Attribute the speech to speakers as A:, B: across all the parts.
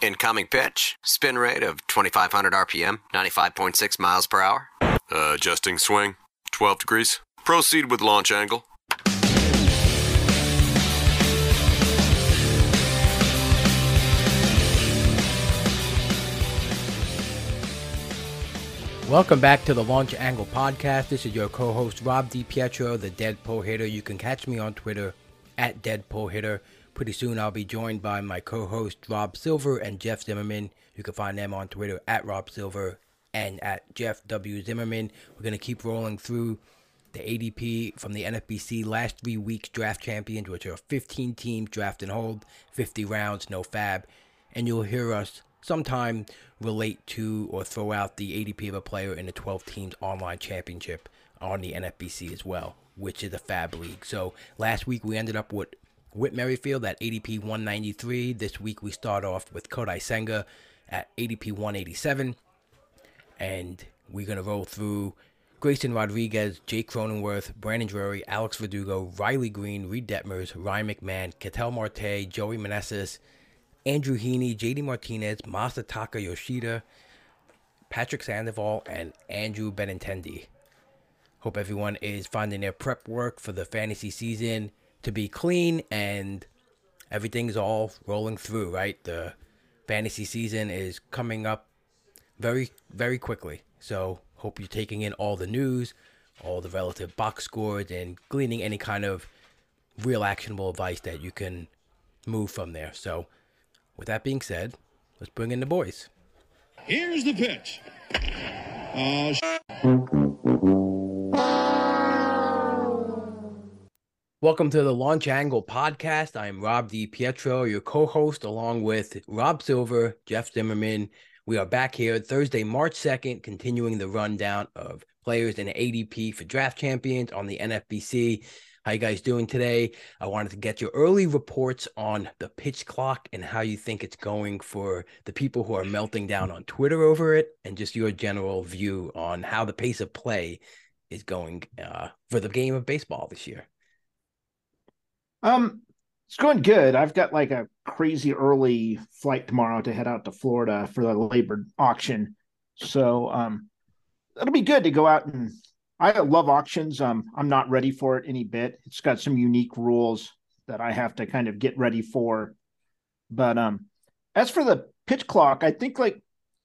A: Incoming pitch. Spin rate of 2,500 RPM, 95.6 miles per hour.
B: Adjusting swing. 12 degrees. Proceed with launch angle.
C: Welcome back to the Launch Angle Podcast. This is your co-host, Rob DiPietro, the Deadpool Hitter. You can catch me on Twitter at Deadpool Hitter. Pretty soon I'll be joined by my co-host, Rob Silver and Jeff Zimmerman. You can find them on Twitter at Rob Silver and at Jeff W. Zimmerman. We're going to keep rolling through the ADP from the NFBC last 3 weeks draft champions, which are 15 teams draft and hold, 50 rounds, no fab. And you'll hear us sometime relate to or throw out the ADP of a player in the 12 teams online championship on the NFBC as well, which is a fab league. So last week we ended up with Whit Merrifield at ADP 193. This week we start off with Kodai Senga at ADP 187. And we're going to roll through Grayson Rodriguez, Jake Cronenworth, Brandon Drury, Alex Verdugo, Riley Green, Reed Detmers, Ryan McMahon, Ketel Marte, Joey Meneses, Andrew Heaney, JD Martinez, Masataka Yoshida, Patrick Sandoval, and Andrew Benintendi. Hope everyone is finding their prep work for the fantasy season to be clean and everything's all rolling through, right? The fantasy season is coming up very, very quickly. So hope you're taking in all the news, all the relative box scores, and gleaning any kind of real actionable advice that you can move from there. So with that being said, let's bring in the boys.
D: Here's the pitch.
C: Welcome to the Launch Angle Podcast. I'm Rob DiPietro, your co-host, along with Rob Silver, Jeff Zimmerman. We are back here Thursday, March 2nd, continuing the rundown of players in ADP for draft champions on the NFBC. How you guys doing today? I wanted to get your early reports on the pitch clock and how you think it's going for the people who are melting down on Twitter over it, and just your general view on how the pace of play is going for the game of baseball this year.
E: It's going good. I've got like a crazy early flight tomorrow to head out to Florida for the labor auction. So it'll be good to go out, and I love auctions. I'm not ready for it any bit. It's got some unique rules that I have to kind of get ready for. But as for the pitch clock, I think like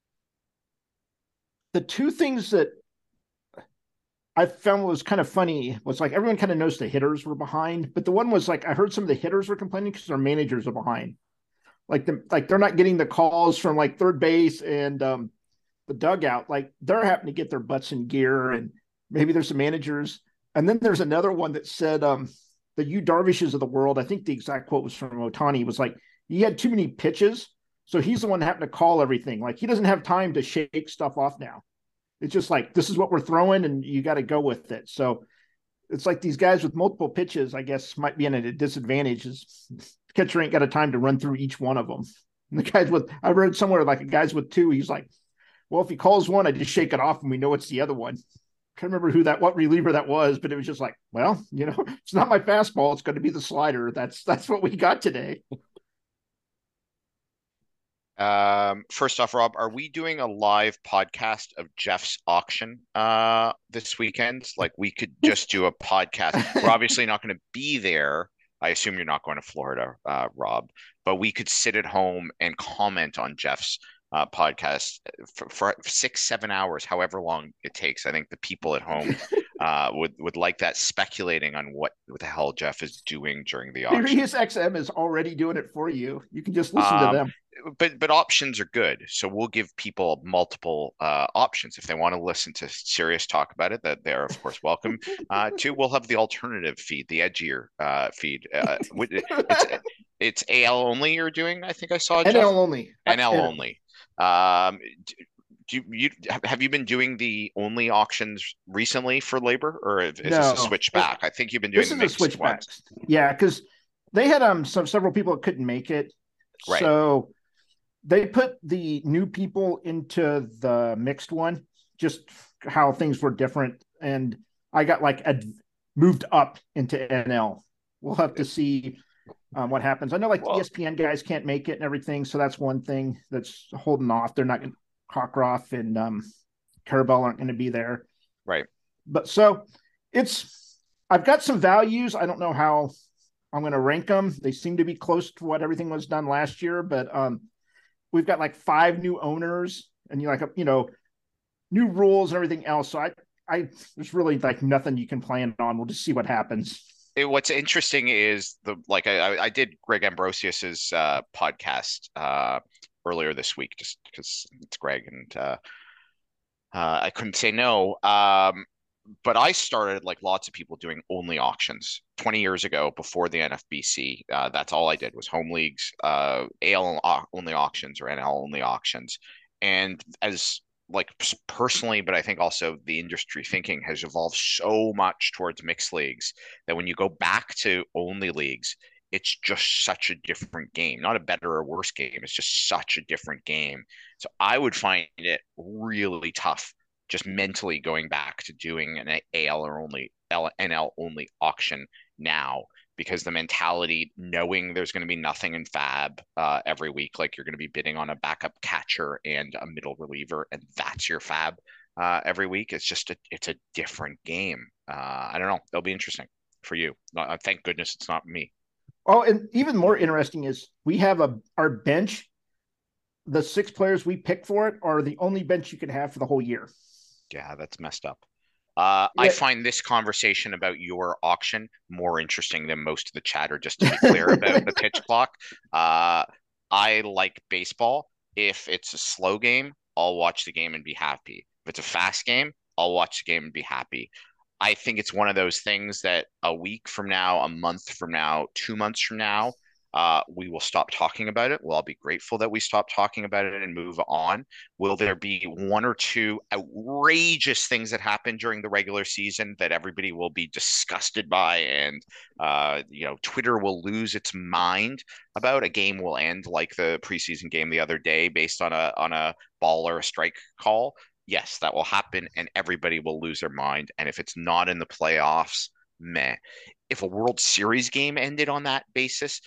E: the two things that I found was kind of funny was like everyone kind of knows the hitters were behind, but the one was like I heard some of the hitters were complaining because their managers are behind. Like they're not getting the calls from like third base and the dugout. Like they're having to get their butts in gear, and maybe there's some managers. And then there's another one that said the Yu Darvishes of the world. I think the exact quote was from Ohtani, was like he had too many pitches, so he's the one having to call everything. Like he doesn't have time to shake stuff off now. It's just like, this is what we're throwing and you got to go with it. So it's like these guys with multiple pitches, I guess, might be in a disadvantage. The catcher ain't got a time to run through each one of them. And the guys with, I read somewhere like a guys with two, he's like, well, if he calls one, I just shake it off and we know it's the other one. Can't remember what reliever that was, but it was just like, well, it's not my fastball. It's going to be the slider. That's what we got today.
F: First off, Rob, are we doing a live podcast of Jeff's auction this weekend? Like we could just do a podcast. We're obviously not going to be there. I assume you're not going to Florida, Rob, but we could sit at home and comment on Jeff's podcast for 6-7 hours, however long it takes. I think the people at home would like that, speculating on what the hell Jeff is doing during the auction.
E: Sirius XM is already doing it for you. You can just listen to them.
F: But options are good, so we'll give people multiple options if they want to listen to Sirius talk about it. That they're of course welcome to. We'll have the alternative feed, the edgier feed. It's AL only. You're doing, I think I saw
E: NL
F: Jeff?
E: only.
F: NL only. Have you been doing the only auctions recently for labor, or is this a switch back? I think you've been doing
E: this is a switch back. Yeah, because they had several people that couldn't make it, right. So they put the new people into the mixed one, just how things were different, and I got moved up into NL. We'll have to see what happens. I know like the
F: Well,
E: ESPN guys can't make it and everything, so that's one thing that's holding off. They're not going. Cockcroft and Carabell aren't going to be there,
F: right.
E: but so it's. I've got some values. I don't know how I'm going to rank them. They seem to be close to what everything was done last year, but we've got like 5 new owners and new rules and everything else. So there's really like nothing you can plan on. We'll just see what happens.
F: What's interesting is I did Greg Ambrosius's podcast earlier this week just because it's Greg and I couldn't say no. But I started like lots of people doing only auctions 20 years ago before the NFBC. That's all I did was home leagues, AL only auctions or NL only auctions. And as like personally, but I think also the industry thinking has evolved so much towards mixed leagues that when you go back to only leagues, it's just such a different game. Not a better or worse game. It's just such a different game. So I would find it really tough just mentally going back to doing an AL or only NL only auction now because the mentality knowing there's going to be nothing in fab every week, like you're going to be bidding on a backup catcher and a middle reliever, and that's your fab every week. It's a different game. I don't know. It'll be interesting for you. Thank goodness it's not me.
E: Oh, and even more interesting is we have our bench. The 6 players we pick for it are the only bench you could have for the whole year.
F: Yeah, that's messed up. I find this conversation about your auction more interesting than most of the chatter, just to be clear about the pitch clock. I like baseball. If it's a slow game, I'll watch the game and be happy. If it's a fast game, I'll watch the game and be happy. I think it's one of those things that a week from now, a month from now, 2 months from now, we will stop talking about it. We'll all be grateful that we stopped talking about it and move on. Will there be 1 or 2 outrageous things that happen during the regular season that everybody will be disgusted by, and Twitter will lose its mind about? A game will end like the preseason game the other day based on a ball or a strike call. Yes, that will happen, and everybody will lose their mind. And if it's not in the playoffs, meh. If a World Series game ended on that basis,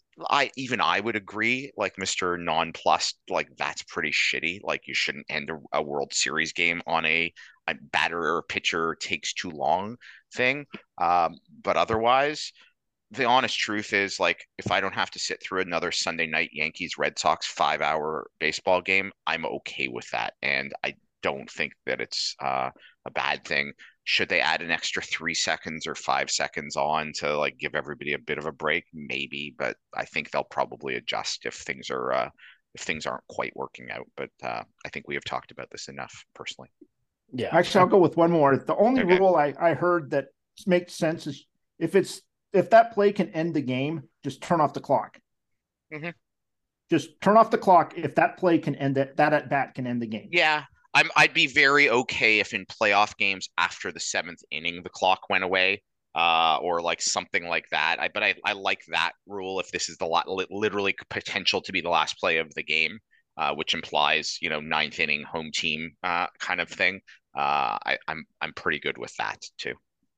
F: I would agree, like Mr. Nonplussed, like that's pretty shitty. Like you shouldn't end a World Series game on a batter or pitcher takes too long thing. But otherwise, the honest truth is, like, if I don't have to sit through another Sunday night Yankees Red Sox 5-hour baseball game, I'm okay with that. And I don't think that it's a bad thing. Should they add an extra 3 seconds or 5 seconds on to like give everybody a bit of a break? Maybe, but I think they'll probably adjust if things aren't quite working out. But I think we have talked about this enough personally.
E: Yeah. Actually, I'll go with one more. The only
F: Okay.
E: rule I heard that makes sense is if that play can end the game, just turn off the clock.
F: Mm-hmm.
E: Just turn off the clock if that play can end it. That at bat can end the game.
F: Yeah. I'd be very okay if in playoff games after the 7th inning the clock went away, or like something like that. But I like that rule if this is the literally potential to be the last play of the game, which implies 9th inning home team kind of thing. I'm pretty good with that too.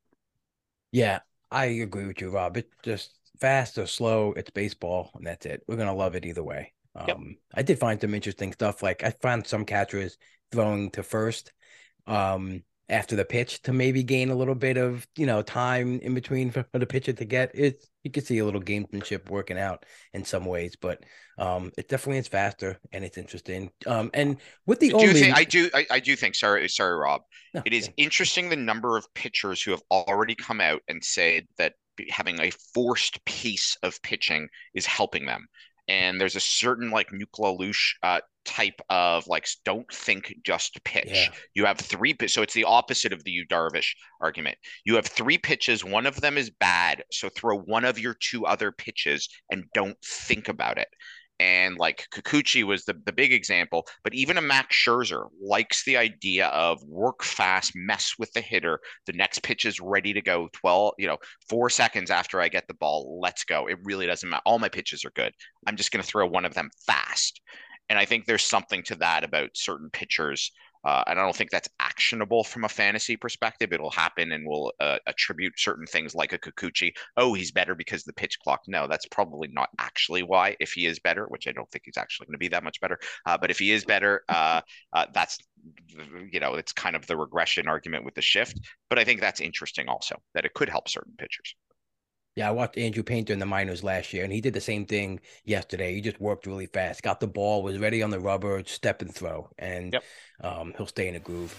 C: Yeah, I agree with you, Rob. It's just fast or slow. It's baseball, and that's it. We're gonna love it either way.
F: Yep.
C: I did find some interesting stuff. Like I found some catchers throwing to first after the pitch to maybe gain a little bit of time in between for the pitcher to get it. You can see a little gamesmanship working out in some ways, but it definitely is faster and it's interesting. And with the
F: I do think, sorry Rob,
C: No,
F: it is interesting the number of pitchers who have already come out and said that having a forced pace of pitching is helping them. And there's a certain like Nuclear Lush type of like, don't think, just pitch.
C: Yeah.
F: You have 3 so it's the opposite of the Yu Darvish argument. You have 3 pitches, one of them is bad, so throw one of your 2 other pitches and don't think about it. And like Kikuchi was the big example, but even a Max Scherzer likes the idea of work fast, mess with the hitter. The next pitch is ready to go 4 seconds after I get the ball. Let's go. It really doesn't matter. All my pitches are good. I'm just going to throw one of them fast. And I think there's something to that about certain pitchers And I don't think that's actionable from a fantasy perspective. It'll happen, and we'll attribute certain things like a Kikuchi. Oh, he's better because of the pitch clock. No, that's probably not actually why. If he is better, which I don't think he's actually going to be that much better, but if he is better, that's it's kind of the regression argument with the shift. But I think that's interesting also, that it could help certain pitchers.
C: Yeah, I watched Andrew Painter in the minors last year, and he did the same thing yesterday. He just worked really fast, got the ball, was ready on the rubber, step and throw, and
F: Yep.
C: He'll stay in a groove.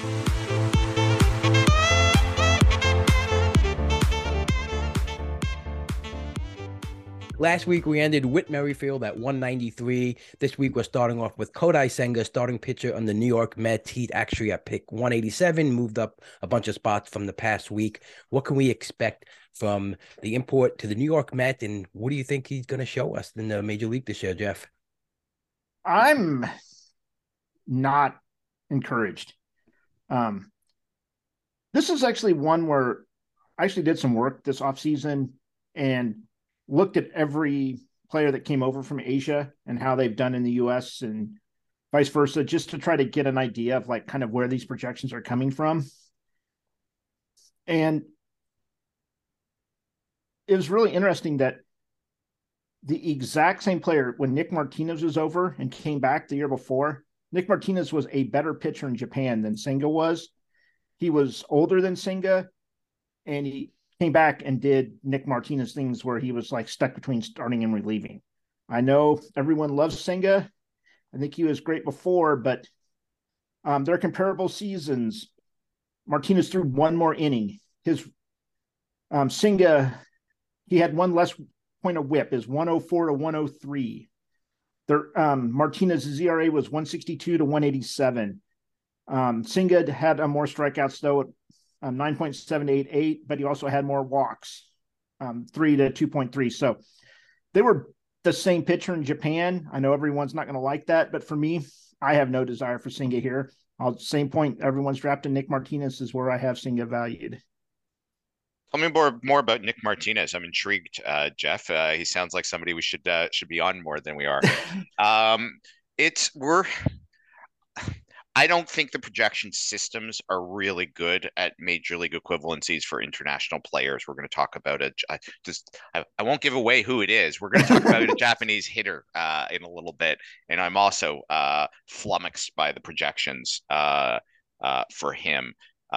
C: Last week, we ended Whit Merrifield at 193. This week, we're starting off with Kodai Senga, starting pitcher on the New York Mets. He's actually at pick 187, moved up a bunch of spots from the past week. What can we expect from the import to the New York Mets, and what do you think he's going to show us in the Major League this year, Jeff?
E: I'm not encouraged. This is actually one where I actually did some work this offseason and looked at every player that came over from Asia and how they've done in the US and vice versa, just to try to get an idea of like kind of where these projections are coming from. And it was really interesting that the exact same player, when Nick Martinez was over and came back the year before, Nick Martinez was a better pitcher in Japan than Senga was. He was older than Senga, and he came back and did Nick Martinez things where he was like stuck between starting and relieving. I know everyone loves Senga. I think he was great before, but they're comparable seasons. Martinez threw one more inning. His Senga, he had one less point of whip, is 104 to 103. Martinez's ERA was 162 to 187. Senga had more strikeouts though at 9.788, but he also had more walks, 3 to 2.3. So they were the same pitcher in Japan. I know everyone's not going to like that, but for me, I have no desire for Senga here. Same point, everyone's drafted Nick Martinez is where I have Senga valued.
F: Tell me more about Nick Martinez. I'm intrigued, Jeff. He sounds like somebody we should be on more than we are. I don't think the projection systems are really good at major league equivalencies for international players. We're going to talk about it. I won't give away who it is. We're going to talk about a Japanese hitter in a little bit, and I'm also flummoxed by the projections for him.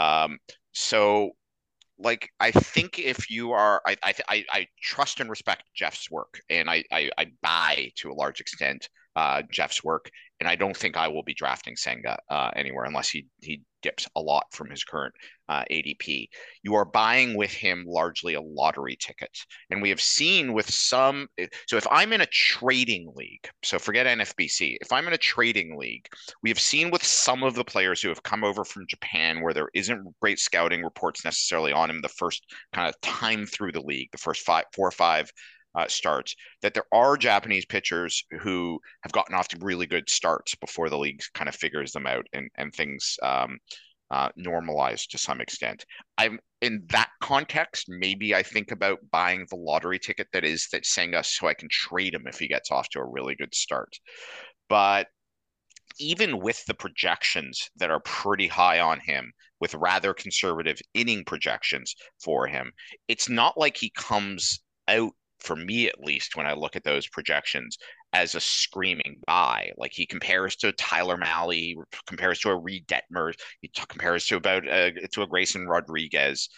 F: So, like, I think if you are, I trust and respect Jeff's work, and I buy to a large extent Jeff's work, and I don't think I will be drafting Senga anywhere unless he dips a lot from his current ADP. You are buying with him largely a lottery ticket, and we have seen with some. So if I'm in a trading league, so forget NFBC. If I'm in a trading league, we have seen with some of the players who have come over from Japan, where there isn't great scouting reports necessarily on him the first kind of time through the league, the first 4 or 5 starts, that there are Japanese pitchers who have gotten off to really good starts before the league kind of figures them out and things normalize to some extent. I'm in that context, maybe I think about buying the lottery ticket that Senga, so I can trade him if he gets off to a really good start. But even with the projections that are pretty high on him, with rather conservative inning projections for him, it's not like he comes out, for me at least, when I look at those projections, as a screaming buy. Like, he compares to Tyler Mahle, he compares to a Reed Detmers, he compares to a Grayson Rodriguez,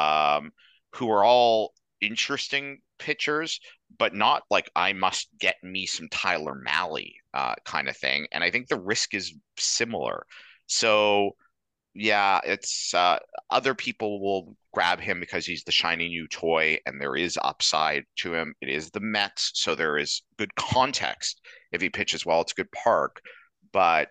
F: who are all interesting pitchers, but not like I must get me some Tyler Mahle kind of thing. And I think the risk is similar. So yeah, it's other people will grab him because he's the shiny new toy and there is upside to him. It is the Mets, so there is good context. If he pitches well, it's a good park. But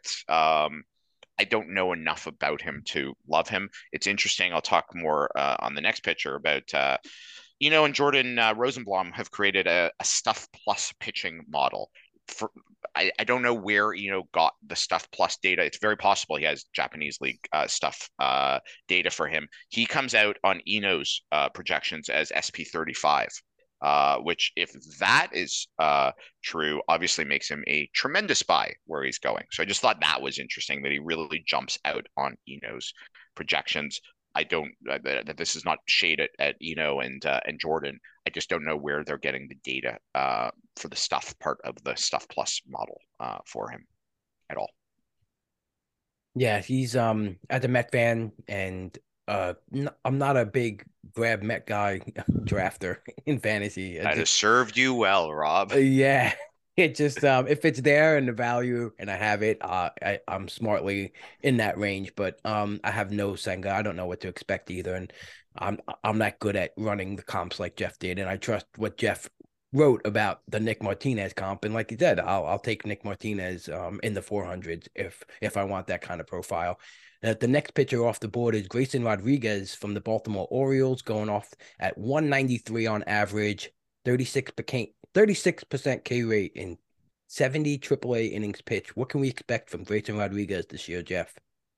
F: I don't know enough about him to love him. It's interesting. I'll talk more on the next pitcher about and Jordan Rosenblum have created a stuff plus pitching model. I don't know where got the stuff plus data. It's very possible he has Japanese league stuff data for him. He comes out on Eno's projections as SP35. which if that is true, obviously makes him a tremendous buy where he's going. So I just thought that was interesting that he really jumps out on Eno's projections. I don't that this is not shade at Eno and Jordan. I just don't know where they're getting the data for the stuff part of the Stuff Plus model for him at all.
C: Yeah, he's at the Met fan, and I'm not a big grab Met guy drafter in fantasy.
F: That has served you well, Rob.
C: Yeah, it just if it's there and the value and I have it, I'm smartly in that range. But I have no Senga. I don't know what to expect either, and I'm not good at running the comps like Jeff did, and I trust what Jeff wrote about the Nick Martinez comp, and like he said, I'll take Nick Martinez in the 400s if I want that kind of profile. The next pitcher off the board is Grayson Rodriguez from the Baltimore Orioles, going off at 193 on average, 36% K rate in 70 AAA innings pitched. What can we expect from Grayson Rodriguez this year, Jeff?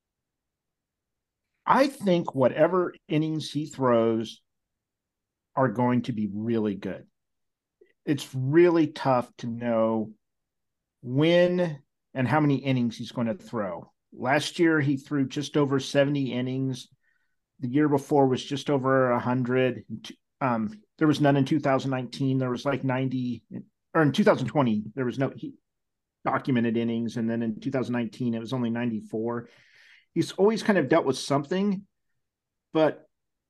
E: I think whatever innings he throws are going to be really good. It's really tough to know when and how many innings he's going to throw. Last year, he threw just over 70 innings. The year before was just over 100. There was none in 2019. There was like 90, or in 2020, there was no documented innings. And then in 2019, it was only 94. He's always kind of dealt with something, but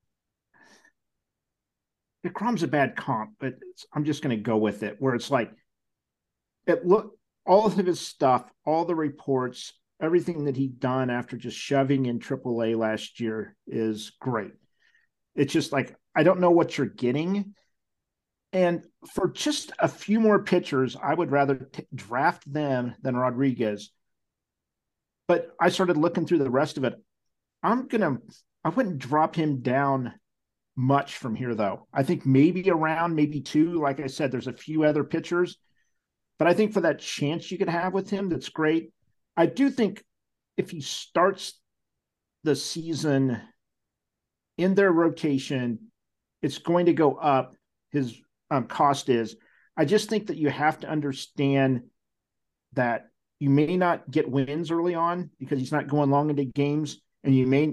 E: DeGrom's a bad comp, but I'm just going to go with it, where it's like, all of his stuff, all the reports, everything that he'd done after just shoving in AAA last year is great. It's just like, I don't know what you're getting. And for just a few more pitchers, I would rather draft them than Rodriguez. But I started looking through the rest of it. I wouldn't drop him down much from here, though. I think maybe maybe 2. Like I said, there's a few other pitchers. But I think for that chance you could have with him, that's great. I do think if he starts the season in their rotation, it's going to go up. His cost is. I just think that you have to understand that you may not get wins early on because he's not going long into games, and you may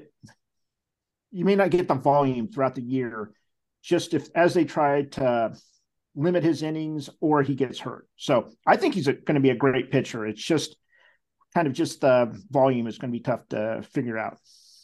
E: not get the volume throughout the year, just as they try to limit his innings or he gets hurt. So I think he's going to be a great pitcher. It's just the volume is going to be tough to figure out.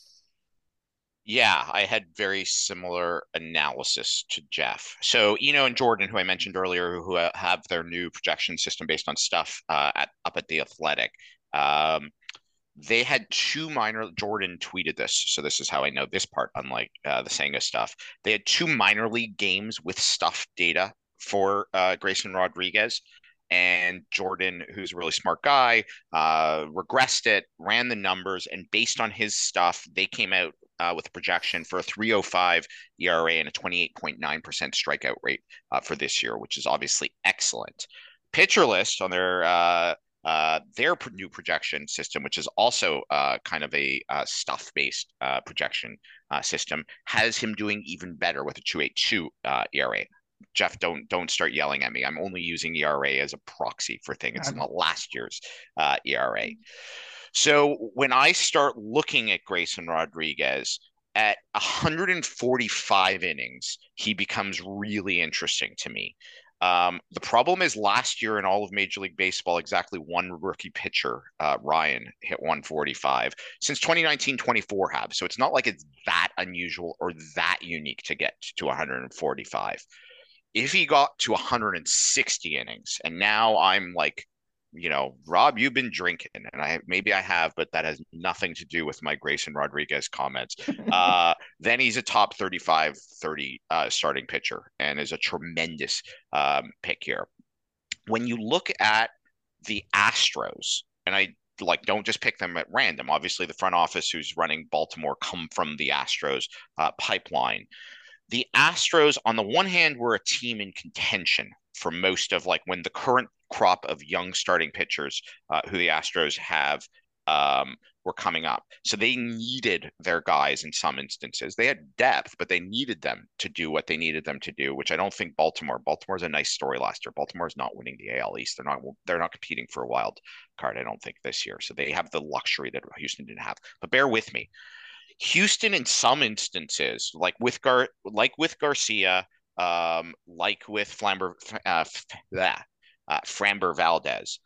F: Yeah, I had very similar analysis to Jeff. So Eno and Jordan, who I mentioned earlier, who have their new projection system based on stuff up at the Athletic, they had 2 minor. Jordan tweeted this, so this is how I know this part. Unlike the Senga stuff, they had 2 minor league games with stuff data for Grayson Rodriguez. And Jordan, who's a really smart guy, regressed it, ran the numbers, and based on his stuff, they came out with a projection for a 3.05 ERA and a 28.9% strikeout rate for this year, which is obviously excellent. Pitcher List on their new projection system, which is also kind of a stuff-based projection system, has him doing even better with a 2.82 ERA. Jeff, don't start yelling at me. I'm only using ERA as a proxy for things. It's not last year's ERA. So when I start looking at Grayson Rodriguez at 145 innings, he becomes really interesting to me. The problem is last year in all of Major League Baseball, exactly one rookie pitcher, Ryan, hit 145. Since 2019-24 have. So it's not like it's that unusual or that unique to get to 145. If he got to 160 innings, and now I'm like, Rob, you've been drinking, and maybe I have, but that has nothing to do with my Grayson Rodriguez comments. Then he's a top 35, 30 starting pitcher and is a tremendous pick here. When you look at the Astros, and I don't just pick them at random. Obviously, the front office who's running Baltimore come from the Astros pipeline. The Astros, on the one hand, were a team in contention for most of when the current crop of young starting pitchers who the Astros have were coming up. So they needed their guys in some instances. They had depth, but they needed them to do what they needed them to do, which I don't think Baltimore's a nice story last year. Baltimore's not winning the AL East. They're not competing for a wild card, I don't think, this year. So they have the luxury that Houston didn't have. But bear with me. Houston, in some instances, like with Garcia, like with Framber Valdez,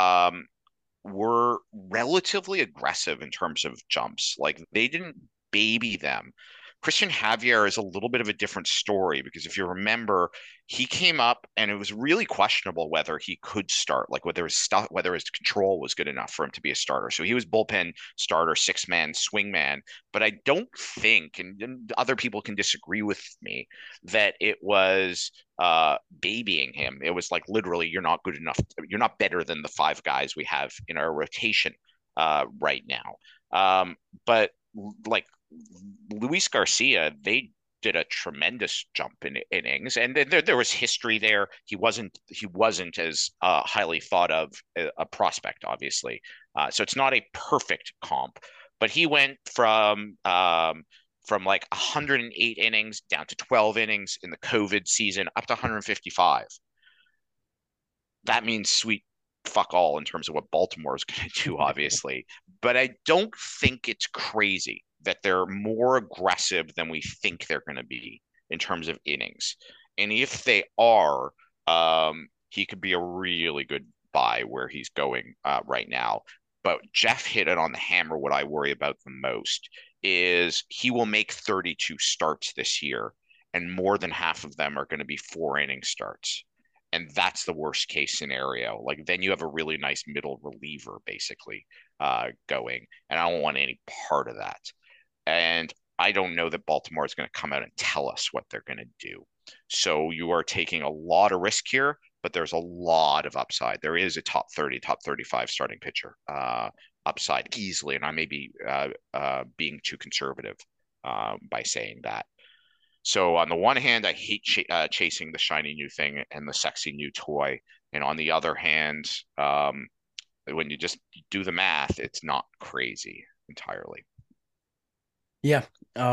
F: were relatively aggressive in terms of jumps. Like they didn't baby them. Christian Javier is a little bit of a different story because if you remember, he came up and it was really questionable whether he could start, like whether his control was good enough for him to be a starter. So he was bullpen starter, 6-man swingman. But I don't think, and other people can disagree with me, that it was babying him. It was like literally, you're not good enough. You're not better than the 5 guys we have in our rotation right now. But like Luis Garcia, they did a tremendous jump in innings, and there was history there. He wasn't as highly thought of a prospect, obviously. So it's not a perfect comp, but he went from like 108 innings down to 12 innings in the COVID season, up to 155. That means sweet fuck all in terms of what Baltimore is going to do, obviously. But I don't think it's crazy that they're more aggressive than we think they're going to be in terms of innings. And if they are, he could be a really good buy where he's going right now. But Jeff hit it on the hammer. What I worry about the most is he will make 32 starts this year, and more than half of them are going to be 4-inning starts. And that's the worst case scenario. Like then you have a really nice middle reliever basically going, and I don't want any part of that. And I don't know that Baltimore is going to come out and tell us what they're going to do. So you are taking a lot of risk here, but there's a lot of upside. There is a top 30, top 35 starting pitcher upside easily, and I may be being too conservative by saying that. So on the one hand, I hate chasing the shiny new thing and the sexy new toy. And on the other hand, when you just do the math, it's not crazy entirely.
C: Yeah.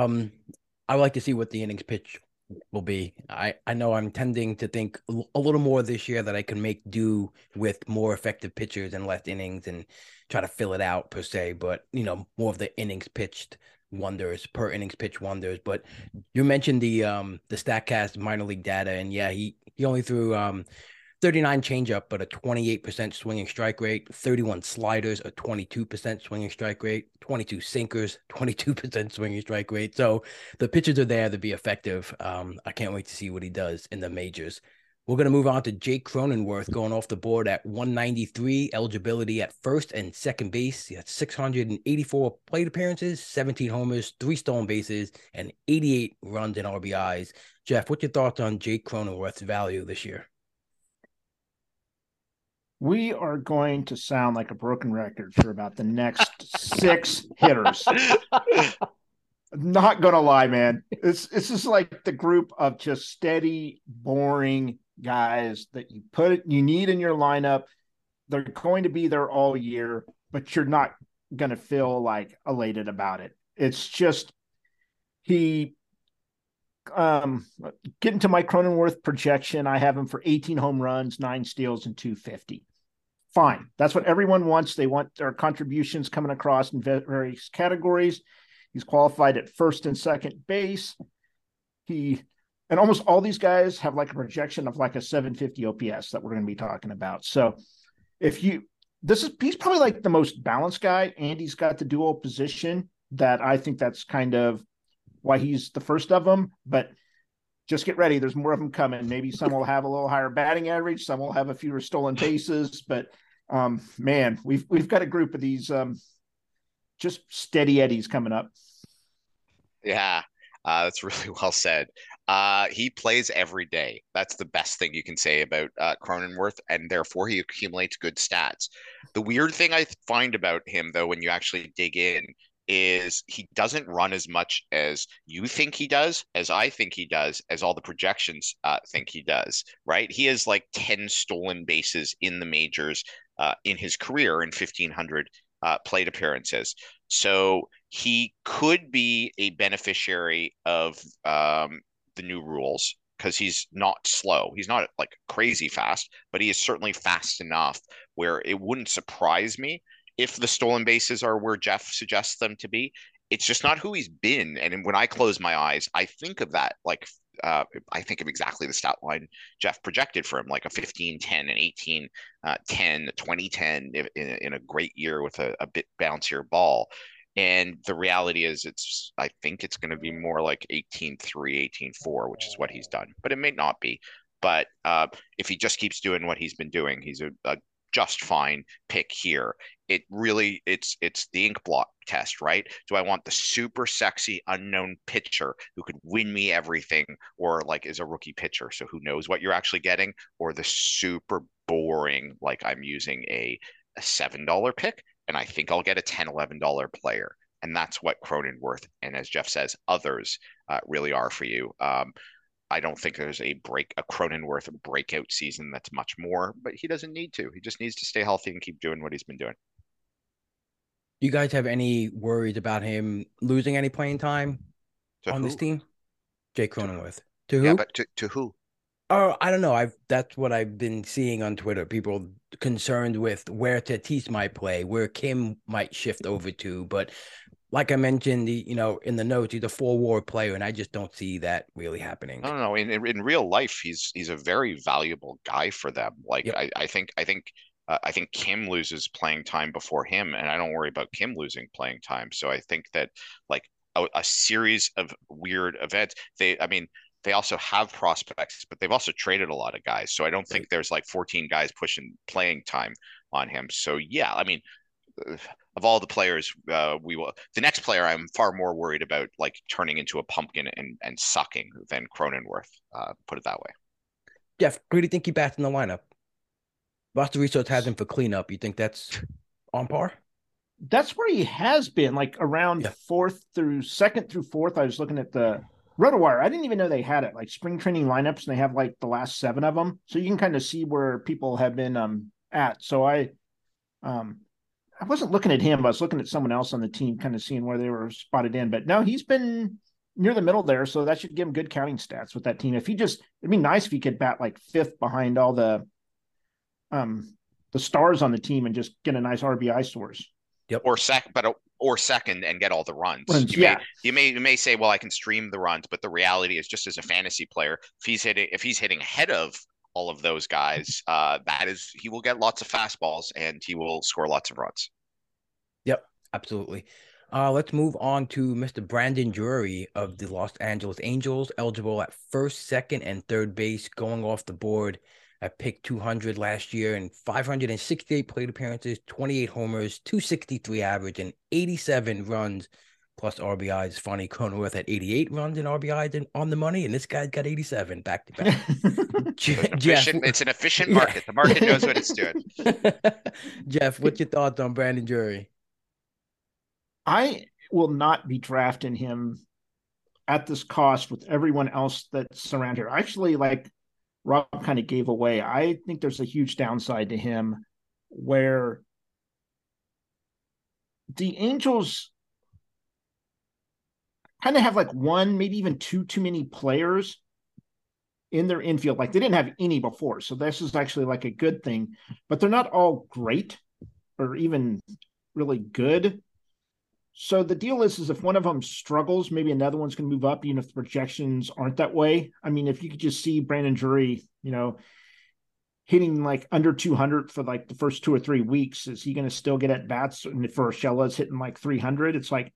C: I like to see what the innings pitch will be. I know I'm tending to think a little more this year that I can make do with more effective pitchers and less innings and try to fill it out per se, but more of the innings pitched wonders, per innings pitch wonders. But you mentioned the StatCast minor league data, and yeah, he only threw 39 changeup, but a 28% swinging strike rate, 31 sliders, a 22% swinging strike rate, 22 sinkers, 22% swinging strike rate. So the pitches are there to be effective. I can't wait to see what he does in the majors. We're going to move on to Jake Cronenworth going off the board at 193, eligibility at first and second base. He had 684 plate appearances, 17 homers, 3 stolen bases, and 88 runs and RBIs. Jeff, what's your thoughts on Jake Cronenworth's value this year?
E: We are going to sound like a broken record for about the next 6 hitters. Not going to lie, man. This is like the group of just steady, boring guys that you need in your lineup. They're going to be there all year, but you're not going to feel like elated about it. It's just getting to my Cronenworth projection. I have him for 18 home runs, 9 steals, and 250. Fine. That's what everyone wants. They want their contributions coming across in various categories. He's qualified at first and second base. And almost all these guys have like a projection of like a 750 OPS that we're going to be talking about. So he's probably like the most balanced guy. Andy's got the dual position that I think that's kind of why he's the first of them, but just get ready. There's more of them coming. Maybe some will have a little higher batting average. Some will have a fewer stolen bases, but man, we've got a group of these just steady Eddies coming up.
F: Yeah, that's really well said. He plays every day. That's the best thing you can say about Cronenworth, and therefore he accumulates good stats. The weird thing I find about him, though, when you actually dig in, is he doesn't run as much as you think he does, as I think he does, as all the projections think he does, right? He has like 10 stolen bases in the majors in his career in 1,500 plate appearances. So he could be a beneficiary of the new rules because he's not slow. He's not like crazy fast, but he is certainly fast enough where it wouldn't surprise me if the stolen bases are where Jeff suggests them to be. It's just not who he's been. And when I close my eyes, I think of that I think of exactly the stat line Jeff projected for him, like a 15, 10, and 18, 10, 20, 10 in a great year with a bit bouncier ball. And the reality is, I think it's going to be more like 18-3, 18-4, which is what he's done. But it may not be. But if he just keeps doing what he's been doing, he's a just fine pick here. It's the ink block test, right? Do I want the super sexy unknown pitcher who could win me everything, or like is a rookie pitcher, so who knows what you're actually getting, or the super boring, like I'm using a $7 pick and I think I'll get a $10, $11 player. And that's what Cronenworth and, as Jeff says, others really are for you. I don't think there's a Cronenworth breakout season that's much more, but he doesn't need to. He just needs to stay healthy and keep doing what he's been doing.
C: You guys have any worries about him losing any playing time on this team? Jake Cronenworth. To who?
F: Yeah, but to who?
C: Oh, I don't know. That's what I've been seeing on Twitter. People concerned with where Tatis might play, where Kim might shift over to. But like I mentioned, in the notes, he's a 4-WAR player, and I just don't see that really happening.
F: I don't know. In real life, he's a very valuable guy for them. Like yep. I think Kim loses playing time before him, and I don't worry about Kim losing playing time. So I think that like a series of weird events. They also have prospects, but they've also traded a lot of guys. So I don't think there's like 14 guys pushing playing time on him. So yeah, I mean, of all the players, the next player I'm far more worried about like turning into a pumpkin and sucking than Cronenworth. Put it that way.
C: Jeff, who do you think he bats in the lineup? Boston Research has him for cleanup. You think that's on par?
E: That's where he has been, like around second through fourth. I was looking at the RotoWire. I didn't even know they had it, like spring training lineups, and they have like the last 7 of them. So you can kind of see where people have been at. So I wasn't looking at him, but I was looking at someone else on the team, kind of seeing where they were spotted in. But no, he's been near the middle there, so that should give him good counting stats with that team. It'd be nice if he could bat like 5th behind all the stars on the team and just get a nice RBI source.
C: Yep.
F: Or second and get all the runs. You may say, well, I can stream the runs, but the reality is, just as a fantasy player, if he's hitting ahead of all of those guys, he will get lots of fastballs and he will score lots of runs.
C: Yep, absolutely. Let's move on to Mr. Brandon Drury of the Los Angeles Angels, eligible at first, second, and third base, going off the board at pick 200 last year in 568 plate appearances, 28 homers, 263 average, and 87 runs plus RBIs. Funny, Cronenworth had 88 runs and RBIs on the money, and this guy's got 87 back to back.
F: It's an efficient market. Yeah. The market knows what it's doing.
C: Jeff, what's your thoughts on Brandon Drury?
E: I will not be drafting him at this cost with everyone else that's around here. Actually, like Rob kind of gave away, I think there's a huge downside to him where the Angels kind of have like one, maybe even two too many players in their infield. Like they didn't have any before. So this is actually like a good thing, but they're not all great or even really good. So the deal is if one of them struggles, maybe another one's going to move up, even if the projections aren't that way. I mean, if you could just see Brandon Drury, hitting like under 200 for like the first 2 or 3 weeks, is he going to still get at bats? And if Urshela's hitting like 300, it's like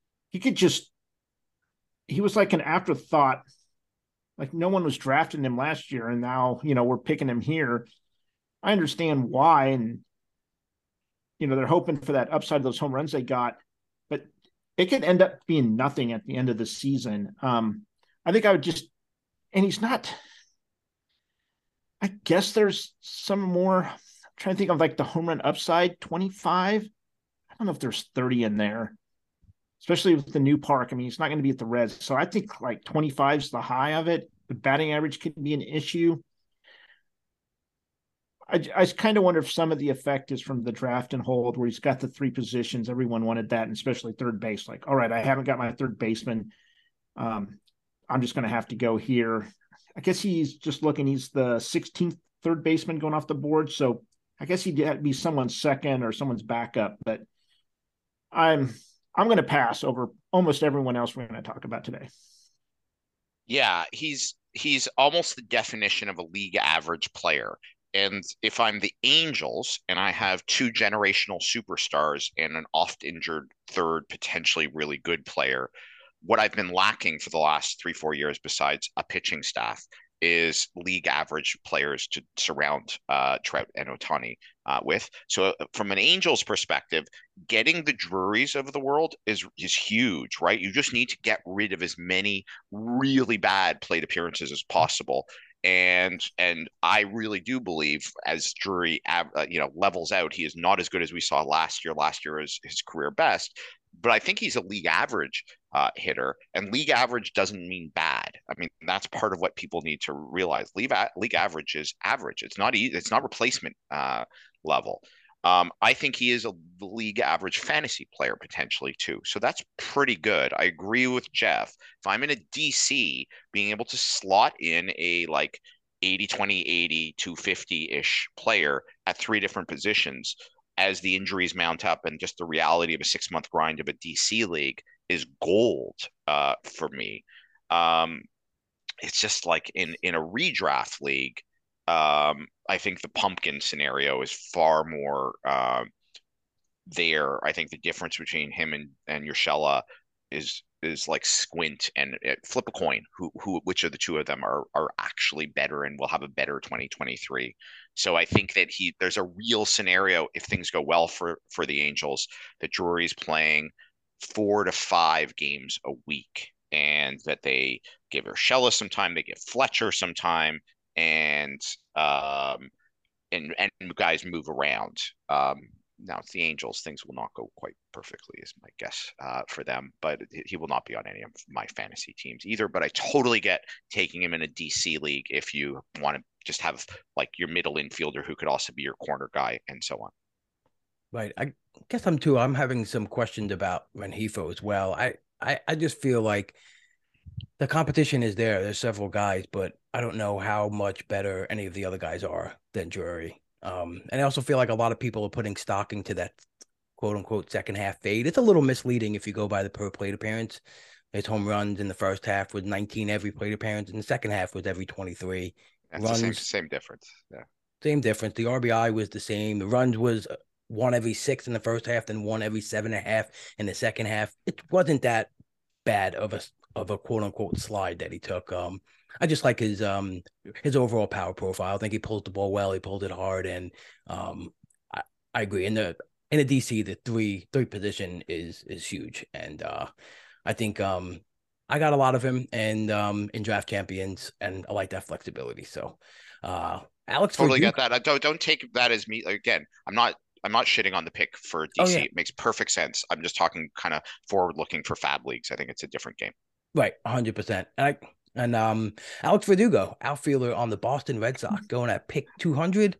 E: he was like an afterthought. Like no one was drafting him last year, and now, we're picking him here. I understand why. And, they're hoping for that upside of those home runs they got. But it could end up being nothing at the end of the season. I think I would and he's not, I guess there's some more, I'm trying to think of like the home run upside, 25. I don't know if there's 30 in there, especially with the new park. I mean, he's not going to be at the Reds. So I think like 25 is the high of it. The batting average could be an issue. I kind of wonder if some of the effect is from the draft and hold, where he's got the three positions. Everyone wanted that, and especially third base. Like, all right, I haven't got my third baseman. I'm just going to have to go here. I guess he's just looking. He's the 16th third baseman going off the board, so I guess he'd be someone's second or someone's backup. But I'm going to pass over almost everyone else we're going to talk about today.
F: Yeah, he's almost the definition of a league average player. And if I'm the Angels and I have two generational superstars and an oft injured third, potentially really good player, what I've been lacking for the last 3-4 years, besides a pitching staff, is league average players to surround Trout and Ohtani with. So from an Angels perspective, getting the Drurys of the world is huge, right? You just need to get rid of as many really bad plate appearances as possible. And I really do believe, as Drury levels out, he is not as good as we saw last year. Last year is his career best, but I think he's a league average hitter, and league average doesn't mean bad. I mean, that's part of what people need to realize. League average is average. It's not it's not replacement level. I think he is a league average fantasy player potentially too. So that's pretty good. I agree with Jeff. If I'm in a DC, being able to slot in a like 80-20-80, 250-ish player at three different positions as the injuries mount up, and just the reality of a 6-month grind of a DC league is gold for me. It's just like in a redraft league, I think the pumpkin scenario is far more there. I think the difference between him and Urshela is like squint and flip a coin. Which of the two of them are actually better and will have a better 2023. So I think that there's a real scenario if things go well for the Angels that Drury's playing 4 to 5 games a week, and that they give Urshela some time, they give Fletcher some time, and guys move around. Now it's the Angels; things will not go quite perfectly, is my guess for them. But he will not be on any of my fantasy teams either. But I totally get taking him in a DC league if you want to just have like your middle infielder who could also be your corner guy and so on.
C: Right. I guess I'm having some questions about Rengifo as well. I just feel like the competition is there. There's several guys, but I don't know how much better any of the other guys are than Drury. And I also feel like a lot of people are putting stock into that quote unquote second half fade. It's a little misleading if you go by the per plate appearance. His home runs in the first half was 19 every plate appearance, and the second half was every 23.
F: That's
C: runs,
F: the same difference. Yeah.
C: Same difference. The RBI was the same. The runs was 1 every 6 in the first half, then 1 every 7.5 in the second half. It wasn't that bad of a quote unquote slide that he took. I just like his overall power profile. I think he pulls the ball well. He pulled it hard, and I agree. In the DC, the three position is huge, and I think I got a lot of him and in draft champions, and I like that flexibility. So Alex,
F: totally get that. Don't take that as me again. I'm not shitting on the pick for DC. Oh, yeah. It makes perfect sense. I'm just talking kind of forward looking for fab leagues. I think it's a different game.
C: Right, 100%. And Alex Verdugo, outfielder on the Boston Red Sox, going at pick 200.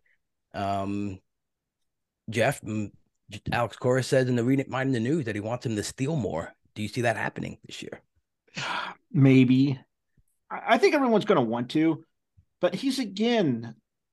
C: Jeff, Alex Cora says in the Mind in the News that he wants him to steal more. Do you see that happening this year?
E: Maybe. I think everyone's going to want to, but he's again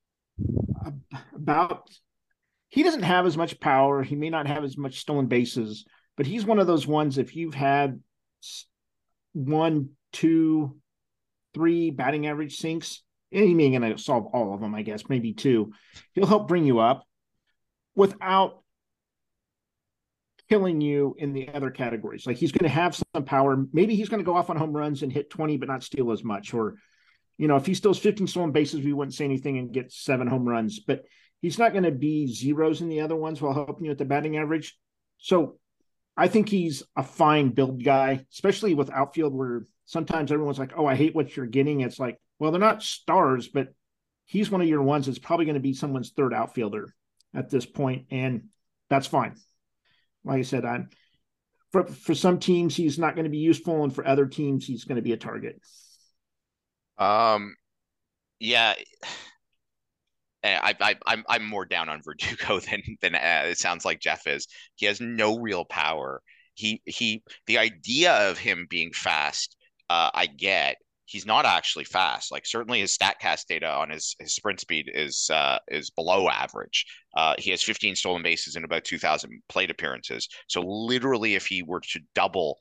E: about. He doesn't have as much power. He may not have as much stolen bases, but he's one of those ones. If you've had 1, 2, 3 batting average sinks, he ain't going to solve all of them, I guess, maybe 2. He'll help bring you up without killing you in the other categories. Like, he's going to have some power. Maybe he's going to go off on home runs and hit 20, but not steal as much. Or, if he steals 15 stolen bases, we wouldn't say anything and get 7 home runs, but he's not going to be zeros in the other ones while helping you at the batting average. So I think he's a fine build guy, especially with outfield, where sometimes everyone's like, oh, I hate what you're getting. It's like, well, they're not stars, but he's one of your ones that's probably going to be someone's third outfielder at this point, and that's fine. Like I said, for some teams, he's not going to be useful, and for other teams, he's going to be a target.
F: Yeah. I'm more down on Verdugo than it sounds like Jeff is. He has no real power. The idea of him being fast, I get. He's not actually fast. Like certainly his Statcast data on his sprint speed is below average. He has 15 stolen bases in about 2,000 plate appearances. So literally, if he were to double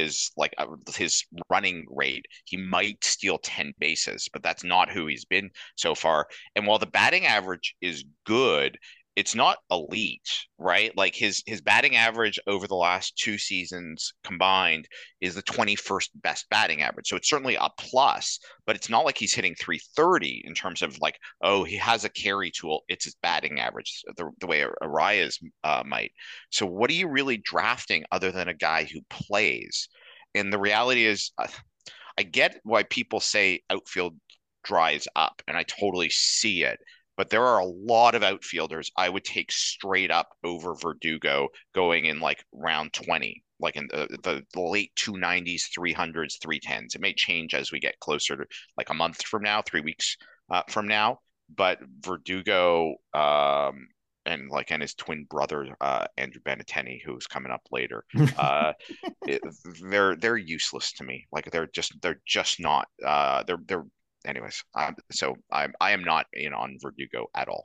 F: his running rate, he might steal 10 bases, but that's not who he's been so far. And while the batting average is good, it's not elite, right? Like his batting average over the last 2 seasons combined is the 21st best batting average. So it's certainly a plus, but it's not like he's hitting 330 in terms of like, oh, he has a carry tool. It's his batting average, the way Arias might. So what are you really drafting other than a guy who plays? And the reality is, I get why people say outfield dries up, and I totally see it. But there are a lot of outfielders I would take straight up over Verdugo going in like round 20, like in the late 290s, 300s, 310s. It may change as we get closer to like a month from now, 3 weeks from now. But Verdugo and his twin brother Andrew Benintendi, who's coming up later, they're useless to me. Like they're just not they're anyways. I am not in on Verdugo at all.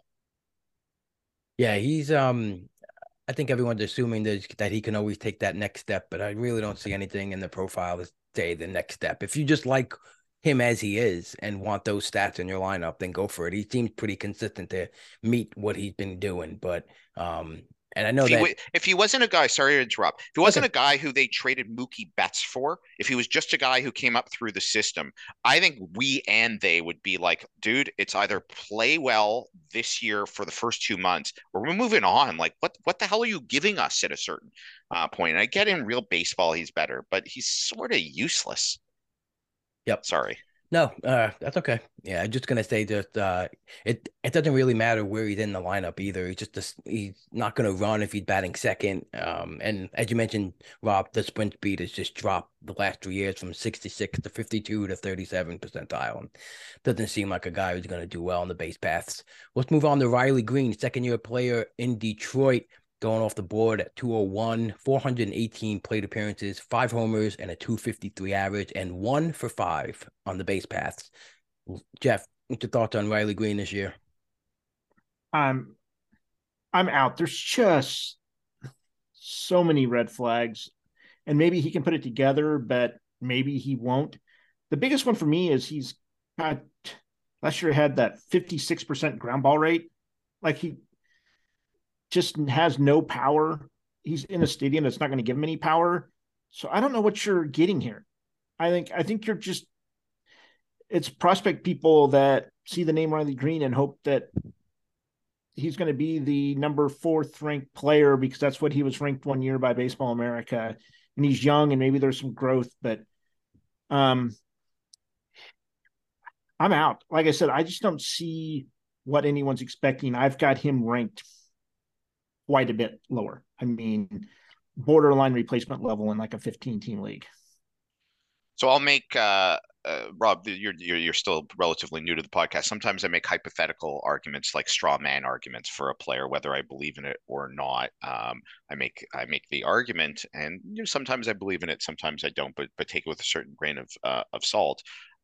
C: Yeah, he's I think everyone's assuming that he can always take that next step, but I really don't see anything in the profile to say the next step. If you just like him as he is and want those stats in your lineup, then go for it. He seems pretty consistent to meet what he's been doing, but and I know
F: if he wasn't a guy, sorry to interrupt, if he wasn't a guy who they traded Mookie Betts for, if he was just a guy who came up through the system, I think we and they would be like, dude, it's either play well this year for the first 2 months or we're moving on. Like, what the hell are you giving us at a certain point? And I get in real baseball, he's better, but he's sort of useless.
C: Yep.
F: Sorry.
C: No, that's okay. Yeah, I'm just gonna say just it doesn't really matter where he's in the lineup either. He's not gonna run if he's batting second. And as you mentioned, Rob, the sprint speed has just dropped the last 3 years from 66 to 52 to 37 percentile. And doesn't seem like a guy who's gonna do well on the base paths. Let's move on to Riley Greene, second-year player in Detroit. Going off the board at 201, 418 plate appearances, 5 homers, and a 253 average, and 1 for 5 on the base paths. Jeff, what's your thoughts on Riley Greene this year?
E: I'm out. There's just so many red flags, and maybe he can put it together, but maybe he won't. The biggest one for me is he's got last year had that 56% ground ball rate. Like he just has no power. He's in a stadium that's not going to give him any power. So I don't know what you're getting here. I think you're just, it's prospect people that see the name Riley Greene and hope that he's going to be the number 4th ranked player because that's what he was ranked one year by Baseball America. And he's young and maybe there's some growth, but I'm out. Like I said, I just don't see what anyone's expecting. I've got him ranked quite a bit lower. I mean, borderline replacement level in like a 15-team league.
F: So I'll make Rob, you're still relatively new to the podcast. Sometimes I make hypothetical arguments, like straw man arguments for a player, whether I believe in it or not. I make the argument, and sometimes I believe in it, sometimes I don't, but take it with a certain grain of salt.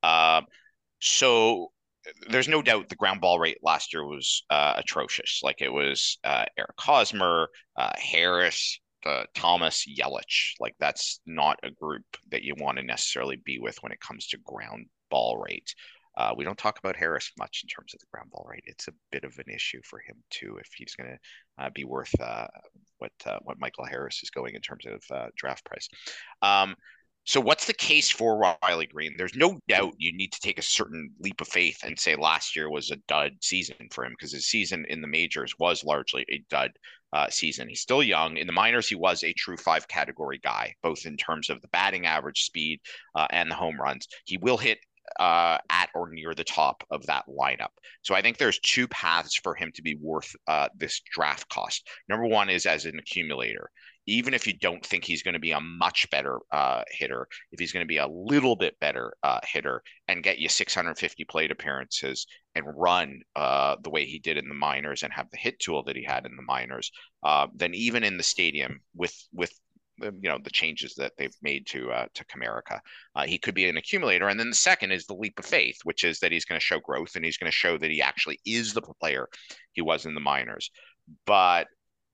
F: So there's no doubt the ground ball rate last year was atrocious. Like it was Eric Hosmer, Harris, Thomas, Yelich. Like that's not a group that you want to necessarily be with when it comes to ground ball rate. We don't talk about Harris much in terms of the ground ball rate. It's a bit of an issue for him too if he's going to be worth what Michael Harris is going in terms of draft price. So what's the case for Riley Greene? There's no doubt you need to take a certain leap of faith and say last year was a dud season for him because his season in the majors was largely a dud season. He's still young. In the minors, he was a true 5 category guy, both in terms of the batting average, speed, and the home runs. He will hit at or near the top of that lineup. So I think there's two paths for him to be worth this draft cost. Number one is as an accumulator. Even if you don't think he's going to be a much better hitter, if he's going to be a little bit better hitter and get you 650 plate appearances and run the way he did in the minors and have the hit tool that he had in the minors, then even in the stadium with the changes that they've made to Comerica, he could be an accumulator. And then the second is the leap of faith, which is that he's going to show growth and he's going to show that he actually is the player he was in the minors. But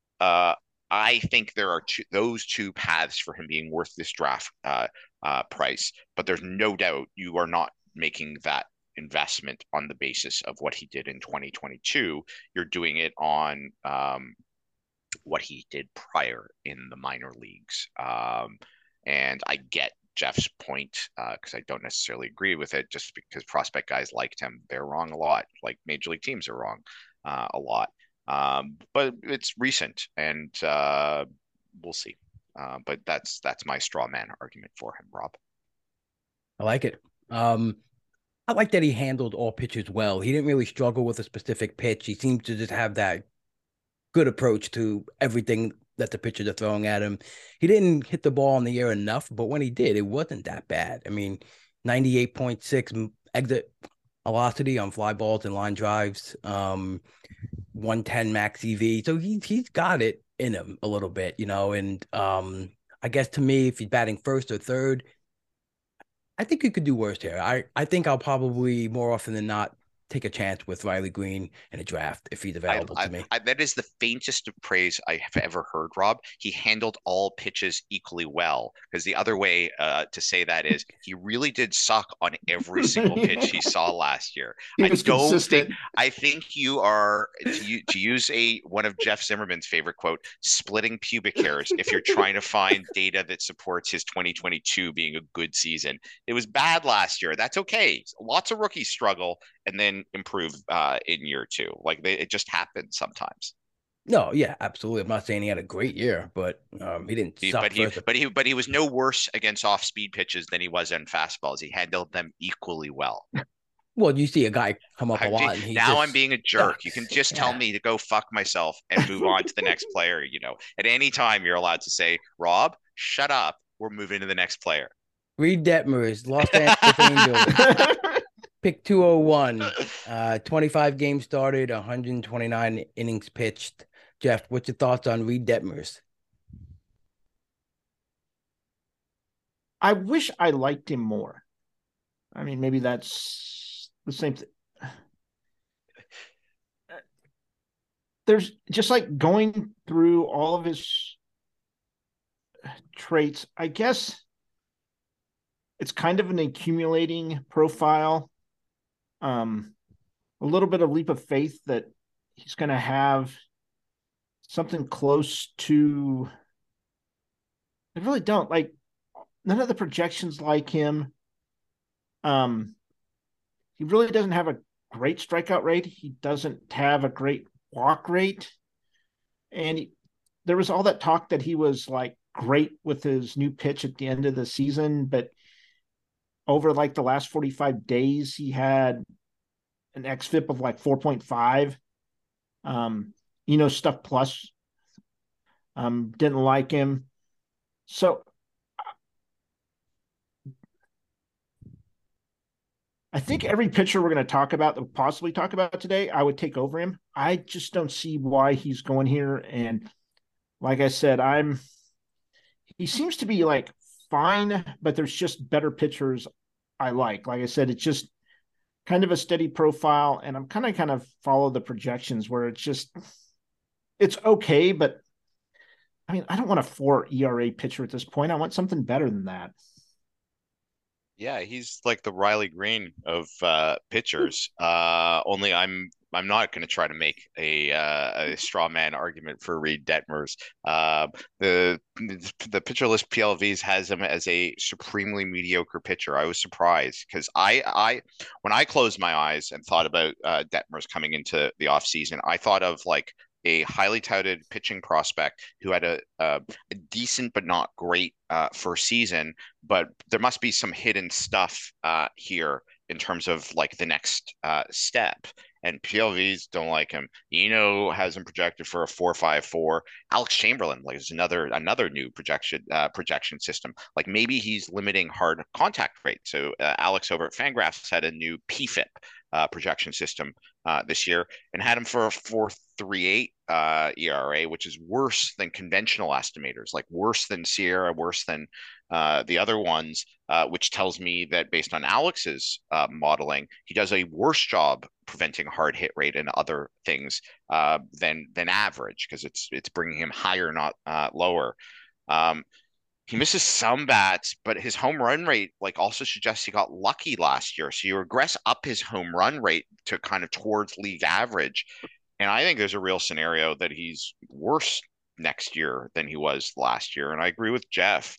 F: I think there are those two paths for him being worth this draft price. But there's no doubt you are not making that investment on the basis of what he did in 2022. You're doing it on what he did prior in the minor leagues. And I get Jeff's point because I don't necessarily agree with it just because prospect guys liked him. They're wrong a lot, like major league teams are wrong a lot. But it's recent and we'll see. But that's my straw man argument for him, Rob.
C: I like it. I like that he handled all pitches well. He didn't really struggle with a specific pitch. He seems to just have that good approach to everything that the pitchers are throwing at him. He didn't hit the ball in the air enough, but when he did, it wasn't that bad. I mean, 98.6 exit velocity on fly balls and line drives, 110 max EV. So he's got it in him a little bit, and I guess to me, if he's batting first or third, I think he could do worse here. I think I'll probably more often than not take a chance with Riley Greene in a draft if he's available to me.
F: That is the faintest of praise I have ever heard, Rob. He handled all pitches equally well, because the other way to say that is he really did suck on every single pitch he saw last year. I think you are, to use one of Jeff Zimmerman's favorite quote, splitting pubic hairs if you're trying to find data that supports his 2022 being a good season. It was bad last year. That's okay. Lots of rookies struggle and then improve in year two. Like it just happens sometimes.
C: No, yeah, absolutely. I'm not saying he had a great year, but he didn't suck.
F: But he was no worse against off-speed pitches than he was on fastballs. He handled them equally well.
C: Well, you see a guy come up a lot. And
F: I'm being a jerk. You can just tell me to go fuck myself and move on to the next player. At any time you're allowed to say, Rob, shut up. We're moving to the next player.
C: Reed Detmers, Los Angeles Angels. Pick 201, 25 games started, 129 innings pitched. Jeff, what's your thoughts on Reed Detmers?
E: I wish I liked him more. I mean, maybe that's the same thing. There's just like going through all of his traits. I guess it's kind of an accumulating profile. A little bit of leap of faith that he's going to have something close to. I really don't like none of the projections like him. He really doesn't have a great strikeout rate. He doesn't have a great walk rate. And there was all that talk that he was like great with his new pitch at the end of the season, but over like the last 45 days, he had an xFIP of like 4.5. Stuff plus. Didn't like him. So I think every pitcher we're going to possibly talk about today, I would take over him. I just don't see why he's going here. And like I said, he seems to be like fine, but there's just better pitchers I like. Like I said, it's just kind of a steady profile, and I'm kind of follow the projections where it's okay, but I mean, I don't want a 4 ERA pitcher at this point. I want something better than that.
F: Yeah, he's like the Riley Greene of pitchers. Only I'm not going to try to make a straw man argument for Reed Detmers. The pitcher list PLVs has him as a supremely mediocre pitcher. I was surprised because when I closed my eyes and thought about Detmers coming into the offseason, I thought of like a highly touted pitching prospect who had a decent but not great first season, but there must be some hidden stuff here in terms of like the next step. And PLVs don't like him. Has him projected for a 4.54. Alex Chamberlain like is another new projection system. Like maybe he's limiting hard contact rate. So Alex over at Fangraphs had a new PFIP projection system this year and had him for a 4.38 ERA, which is worse than conventional estimators, like worse than Sierra, worse than the other ones, which tells me that based on Alex's modeling, he does a worse job preventing hard hit rate and other things than average because it's bringing him higher, not lower. He misses some bats, but his home run rate like also suggests he got lucky last year. So you regress up his home run rate to kind of towards league average. And I think there's a real scenario that he's worse next year than he was last year. And I agree with Jeff.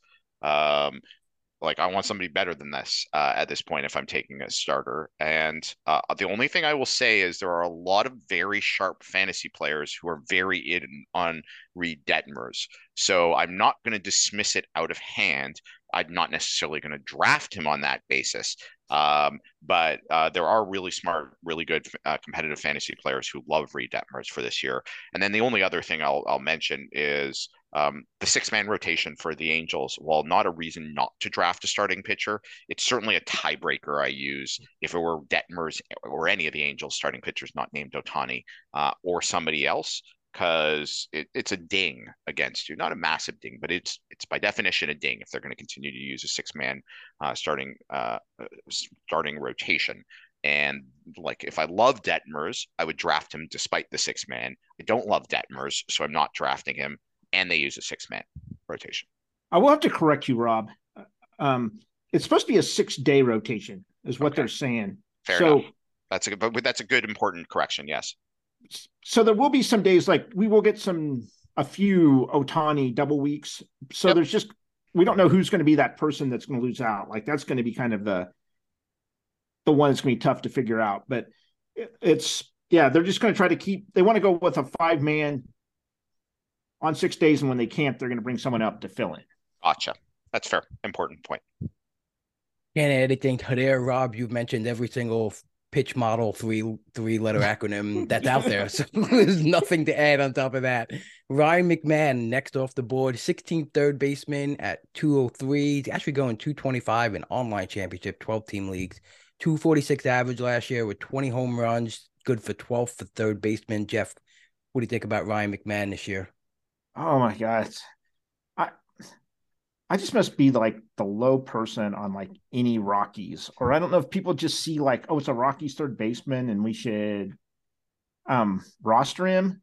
F: Like I want somebody better than this at this point if I'm taking a starter. And the only thing I will say is there are a lot of very sharp fantasy players who are very in on Reed Detmers. So I'm not going to dismiss it out of hand. I'm not necessarily going to draft him on that basis. But there are really smart, really good competitive fantasy players who love Reed Detmers for this year. And then the only other thing I'll mention is the six-man rotation for the Angels. While not a reason not to draft a starting pitcher, it's certainly a tiebreaker I use if it were Detmers or any of the Angels starting pitchers not named Ohtani or somebody else, because it's a ding against you. Not a massive ding, but it's by definition a ding if they're going to continue to use a six-man starting rotation. And like if I love Detmers, I would draft him despite the six-man. I don't love Detmers, so I'm not drafting him. And they use a six-man rotation.
E: I will have to correct you, Rob. It's supposed to be a 6-day rotation, is what they're saying.
F: Fair enough. That's a good important correction. Yes.
E: So there will be some days like we will get a few Ohtani double weeks. So there's we don't know who's going to be that person that's going to lose out. Like that's going to be kind of the one that's going to be tough to figure out. But they're just going to try to they want to go with a 5-man on 6 days, and when they can't, they're going to bring someone up to fill in.
F: Gotcha. That's fair. Important point.
C: Can't add anything to there, Rob. You've mentioned every single pitch model three-letter acronym that's out there, so there's nothing to add on top of that. Ryan McMahon next off the board, 16th third baseman at 203. He's actually going 225 in online championship, 12-team leagues. 246 average last year with 20 home runs, good for 12th for third baseman. Jeff, what do you think about Ryan McMahon this year?
E: Oh my God. I just must be like the low person on like any Rockies, or I don't know if people just see like, oh, it's a Rockies third baseman and we should roster him.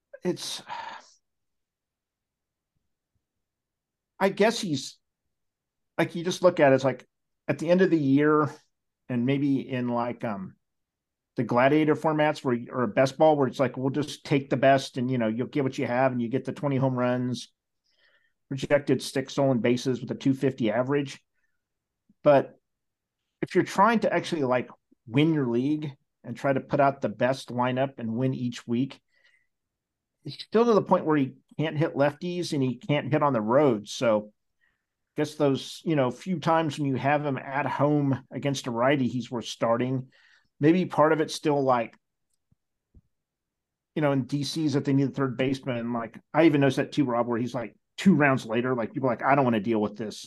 E: I guess he's like, you just look at it, it's like at the end of the year and maybe in like the gladiator formats or a best ball where it's like, we'll just take the best and, you'll get what you have and you get the 20 home runs, projected stolen bases with a 250 average. But if you're trying to actually like win your league and try to put out the best lineup and win each week, he's still to the point where he can't hit lefties and he can't hit on the road. So I guess those, few times when you have him at home against a righty, he's worth starting. Maybe part of it's still like, in DC's that they need a third baseman. And like, I even noticed that too, Rob, where he's like 2 rounds later, like people are like, I don't want to deal with this.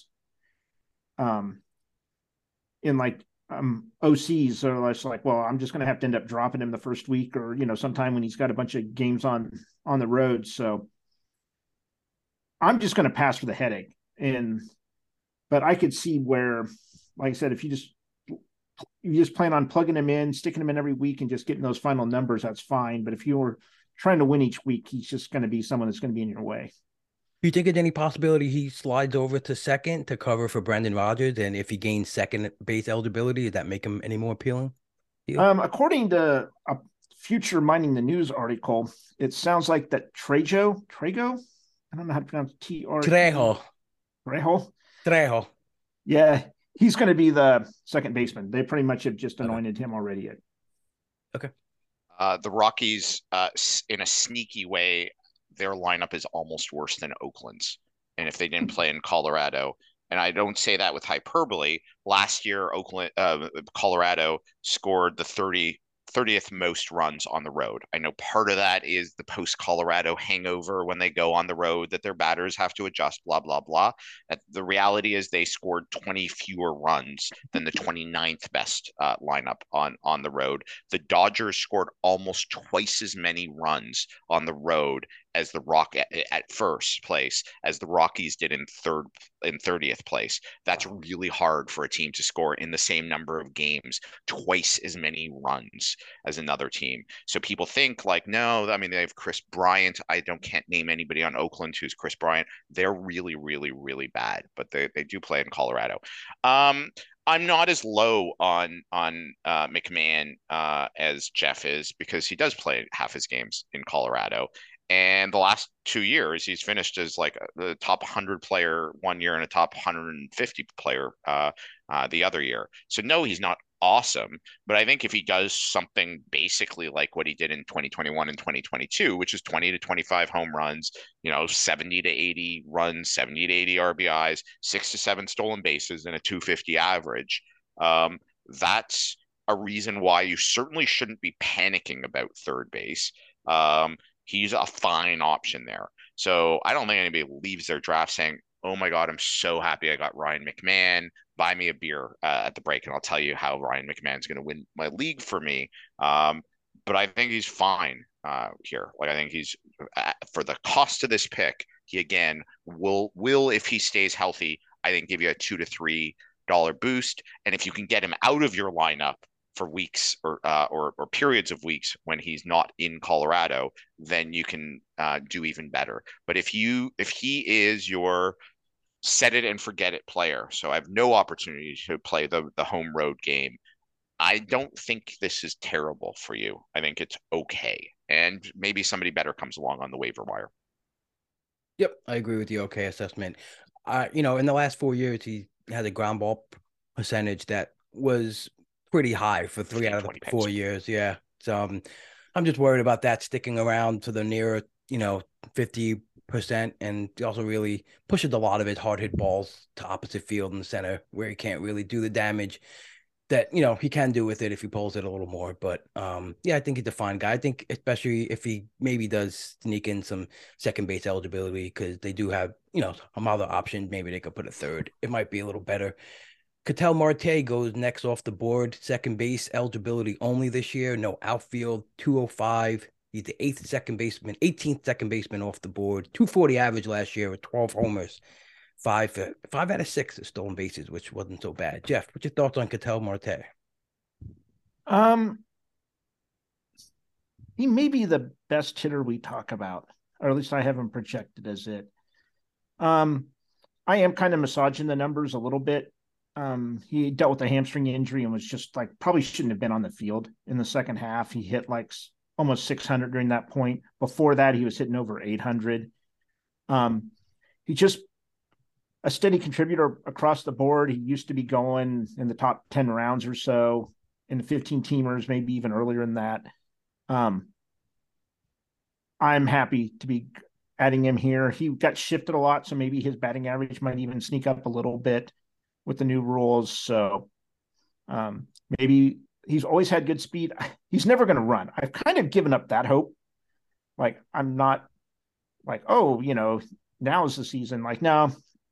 E: In like OCs are just like, well, I'm just going to have to end up dropping him the first week or, sometime when he's got a bunch of games on the road. So I'm just going to pass for the headache. But I could see where, like I said, if you just plan on plugging him in, sticking him in every week and just getting those final numbers, that's fine. But if you're trying to win each week, he's just going to be someone that's going to be in your way.
C: Do you think there's any possibility he slides over to second to cover for Brendan Rodgers? And if he gains second base eligibility, does that make him any more appealing?
E: According to a Future Mining the News article, it sounds like that Trejo, I don't know how to pronounce Trejo. Yeah, he's going to be the second baseman. They pretty much have just anointed him already.
C: Okay.
F: The Rockies, in a sneaky way, their lineup is almost worse than Oakland's. And if they didn't play in Colorado, and I don't say that with hyperbole. Last year, Colorado scored the 30th most runs on the road. I know part of that is the post Colorado hangover when they go on the road that their batters have to adjust, blah, blah, blah. The reality is they scored 20 fewer runs than the 29th best lineup on the road. The Dodgers scored almost twice as many runs on the road as the at first place as the Rockies did in 30th place. That's really hard for a team to score in the same number of games twice as many runs as another team. So people think like, no, I mean, they have Chris Bryant. Can't name anybody on Oakland who's Chris Bryant. They're really, really, really bad, but they do play in Colorado. I'm not as low on McMahon as Jeff is, because he does play half his games in Colorado. And the last 2 years, he's finished as like the top 100 player one year and a top 150 player the other year. So no, he's not awesome. But I think if he does something basically like what he did in 2021 and 2022, which is 20 to 25 home runs, 70 to 80 runs, 70 to 80 RBIs, 6 to 7 stolen bases, and a 250 average, that's a reason why you certainly shouldn't be panicking about third base. He's a fine option there. So I don't think anybody leaves their draft saying, oh my God, I'm so happy I got Ryan McMahon. Buy me a beer at the break, and I'll tell you how Ryan McMahon's going to win my league for me. But I think he's fine here. Like, I think he's for the cost of this pick, he again will if he stays healthy, I think give you a $2 to $3 boost. And if you can get him out of your lineup for weeks or periods of weeks when he's not in Colorado, then you can do even better. But if he is your set it and forget it player, so I have no opportunity to play the home road game, I don't think this is terrible for you. I think it's okay. And maybe somebody better comes along on the waiver wire.
C: Yep, I agree with the okay assessment. In the last 4 years, he had a ground ball percentage that was pretty high for 3 out of the 4 years. Yeah. So I'm just worried about that sticking around to the nearer, 50%. And he also really pushes a lot of his hard hit balls to opposite field and center, where he can't really do the damage that, he can do with it if he pulls it a little more. But I think he's a fine guy. I think especially if he maybe does sneak in some second base eligibility, because they do have, some other option. Maybe they could put a third. It might be a little better. Ketel Marte goes next off the board. Second base eligibility only this year. No outfield, 205. He's the 18th second baseman off the board. 240 average last year with 12 homers. Five out of 6 stolen bases, which wasn't so bad. Jeff, what's your thoughts on Ketel Marte?
E: He may be the best hitter we talk about, or at least I have him projected as it. I am kind of massaging the numbers a little bit. He dealt with a hamstring injury and was just like, probably shouldn't have been on the field in the second half. He hit like almost 600 during that point. Before that, he was hitting over 800. He's just a steady contributor across the board. He used to be going in the top 10 rounds or so, in the 15 teamers, maybe even earlier than that. I'm happy to be adding him here. He got shifted a lot, so maybe his batting average might even sneak up a little bit with the new rules. So maybe he's always had good speed. He's never going to run. I've kind of given up that hope. Like, I'm not like, oh, now is the season. Like, no.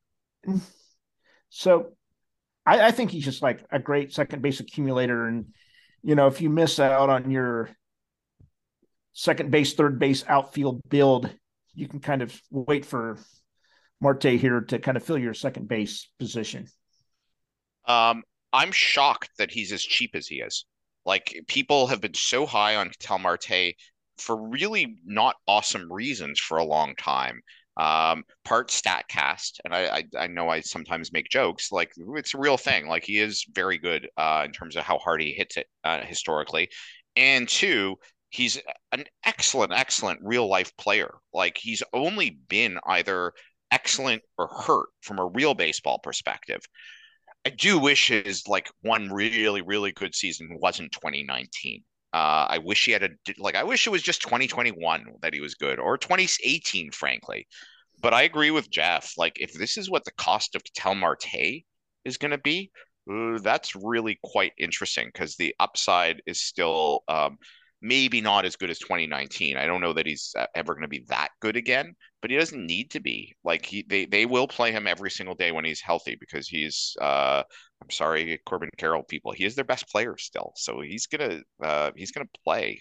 E: So I think he's just like a great second base accumulator. And, if you miss out on your second base, third base, outfield build, you can kind of wait for Marte here to kind of fill your second base position.
F: I'm shocked that he's as cheap as he is. Like, people have been so high on Ketel Marte for really not awesome reasons for a long time. Part StatCast, and I know I sometimes make jokes, like, it's a real thing. Like, he is very good in terms of how hard he hits it historically. And two, he's an excellent real life player. Like, he's only been either excellent or hurt from a real baseball perspective. I do wish his like one really, really good season wasn't 2019. I wish he had I wish it was just 2021 that he was good, or 2018, frankly. But I agree with Jeff. Like, if this is what the cost of Ketel Marte is going to be, that's really quite interesting because the upside is still maybe not as good as 2019. I don't know that he's ever going to be that good again, but he doesn't need to be. Like they will play him every single day when he's healthy because I'm sorry, Corbin Carroll people, he is their best player still, so he's gonna play.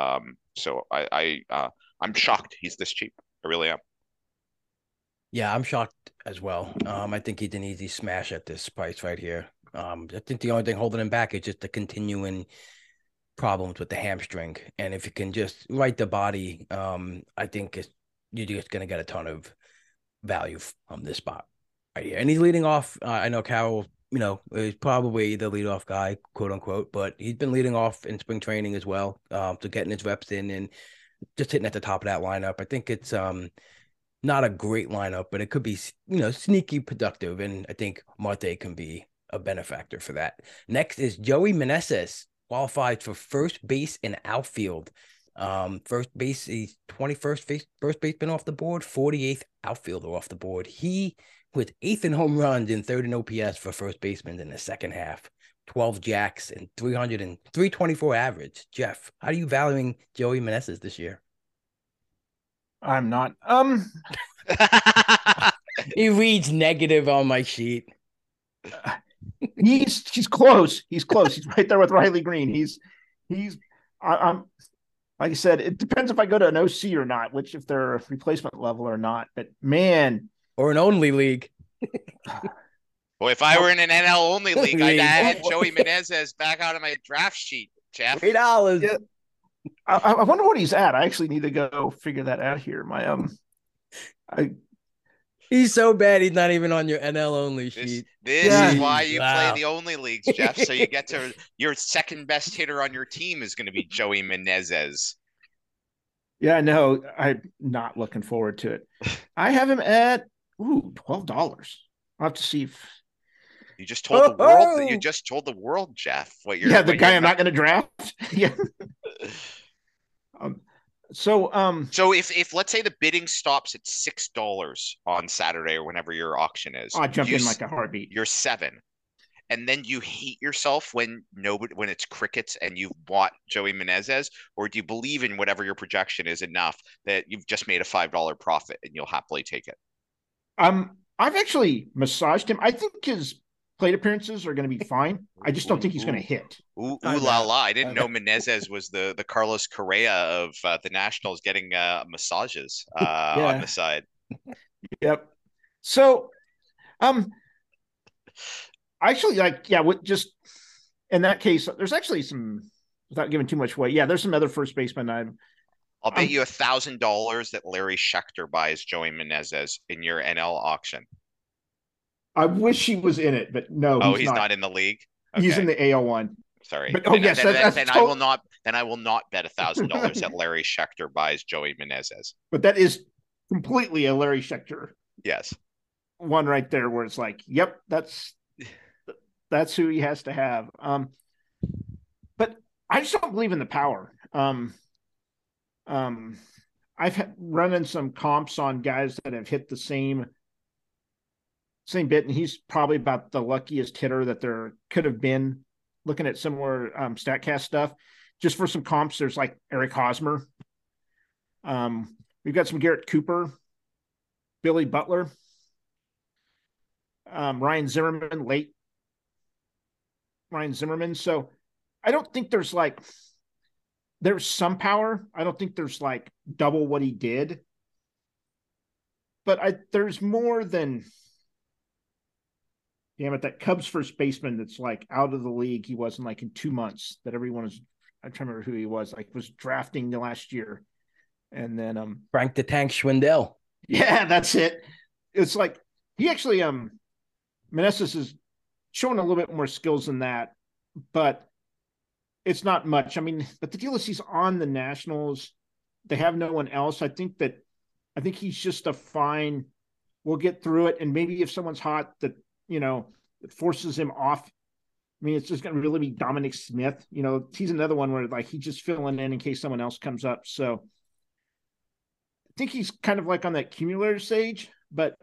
F: I'm shocked he's this cheap. I really am.
C: Yeah, I'm shocked as well. I think he's an easy smash at this price right here. I think the only thing holding him back is just the continuing problems with the hamstring. And if you can just right the body, I think you're just going to get a ton of value from this spot right here. And he's leading off. I know Carroll, is probably the leadoff guy, quote unquote, but he's been leading off in spring training as well. So getting his reps in and just hitting at the top of that lineup. I think it's not a great lineup, but it could be, sneaky productive. And I think Marte can be a benefactor for that. Next is Joey Meneses, qualified for first base and outfield. First base, he's 21st first baseman off the board, 48th outfielder off the board. He was 8th in home runs and 3rd in OPS for first baseman in the second half. 12 jacks and 324 average. Jeff, how are you valuing Joey Meneses this year?
E: I'm not.
C: He reads negative on my sheet.
E: He's close. He's close. He's right there with Riley Green. I'm like I said, it depends if I go to an OC or not, which if they're a replacement level or not. But man,
C: or an only league.
F: Well, if I were in an NL only league, I'd add Joey Meneses back out of my draft sheet, Jeff.
C: $8.
E: Yeah. I wonder what he's at. I actually need to go figure that out here.
C: He's so bad he's not even on your NL only sheet.
F: This is why you play the only leagues, Jeff. So you get to your second best hitter on your team is going to be Joey Meneses.
E: Yeah, no, I'm not looking forward to it. I have him at $12. I'll have to see if
F: you just told the world that you just told the world, Jeff, what you're.
E: Yeah, the guy I'm not going to draft. Yeah. So
F: if let's say the bidding stops at $6 on Saturday or whenever your auction is,
E: I'll jump in like a heartbeat.
F: You're 7, and then you hate yourself when it's crickets and you've bought Joey Meneses, or do you believe in whatever your projection is enough that you've just made a $5 profit and you'll happily take it?
E: I've actually massaged him. I think his plate appearances are going to be fine. I just don't think he's going to hit.
F: Ooh la la! I didn't know Meneses was the Carlos Correa of the Nationals getting massages on the side.
E: Yep. So, actually, just in that case, there's actually some, without giving too much away. Yeah, there's some other first basemen
F: I'll bet you $1,000 that Larry Schechter buys Joey Meneses in your NL auction.
E: I wish he was in it, but no.
F: He's not in the league. Okay.
E: He's in the AL one.
F: Sorry.
E: But,
F: then I will not. Then I will not bet $1,000 that Larry Schechter buys Joey Meneses.
E: But that is completely a Larry Schechter.
F: Yes.
E: One right there, where it's like, yep, that's who he has to have. But I just don't believe in the power. I've run in some comps on guys that have hit the same bit, and he's probably about the luckiest hitter that there could have been. Looking at similar StatCast stuff, just for some comps, there's like Eric Hosmer. We've got some Garrett Cooper, Billy Butler, Ryan Zimmerman, Ryan Zimmerman. So I don't think there's some power. I don't think there's like double what he did, but there's more than. Damn it, that Cubs first baseman that's like out of the league. He wasn't like in 2 months that everyone was. I'm trying to remember who he was. Like was drafting the last year, and then
C: Frank the Tank Schwindel.
E: Yeah, that's it. It's like he actually Meneses is showing a little bit more skills than that, but it's not much. I mean, but the deal is he's on the Nationals. They have no one else. I think he's just a fine. We'll get through it, and maybe if someone's hot that. It forces him off. I mean, it's just going to really be Dominic Smith. He's another one where like he's just filling in case someone else comes up. So I think he's kind of like on that cumulative stage. but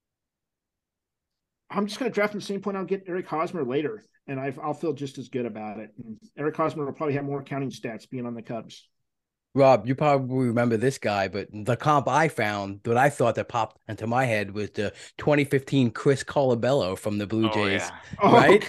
E: I'm just going to draft him the same point. I'll get Eric Hosmer later, and I'll feel just as good about it. And Eric Hosmer will probably have more counting stats being on the Cubs.
C: Rob, you probably remember this guy, but the comp I found that I thought that popped into my head was the 2015 Chris Colabello from the Blue Jays, right?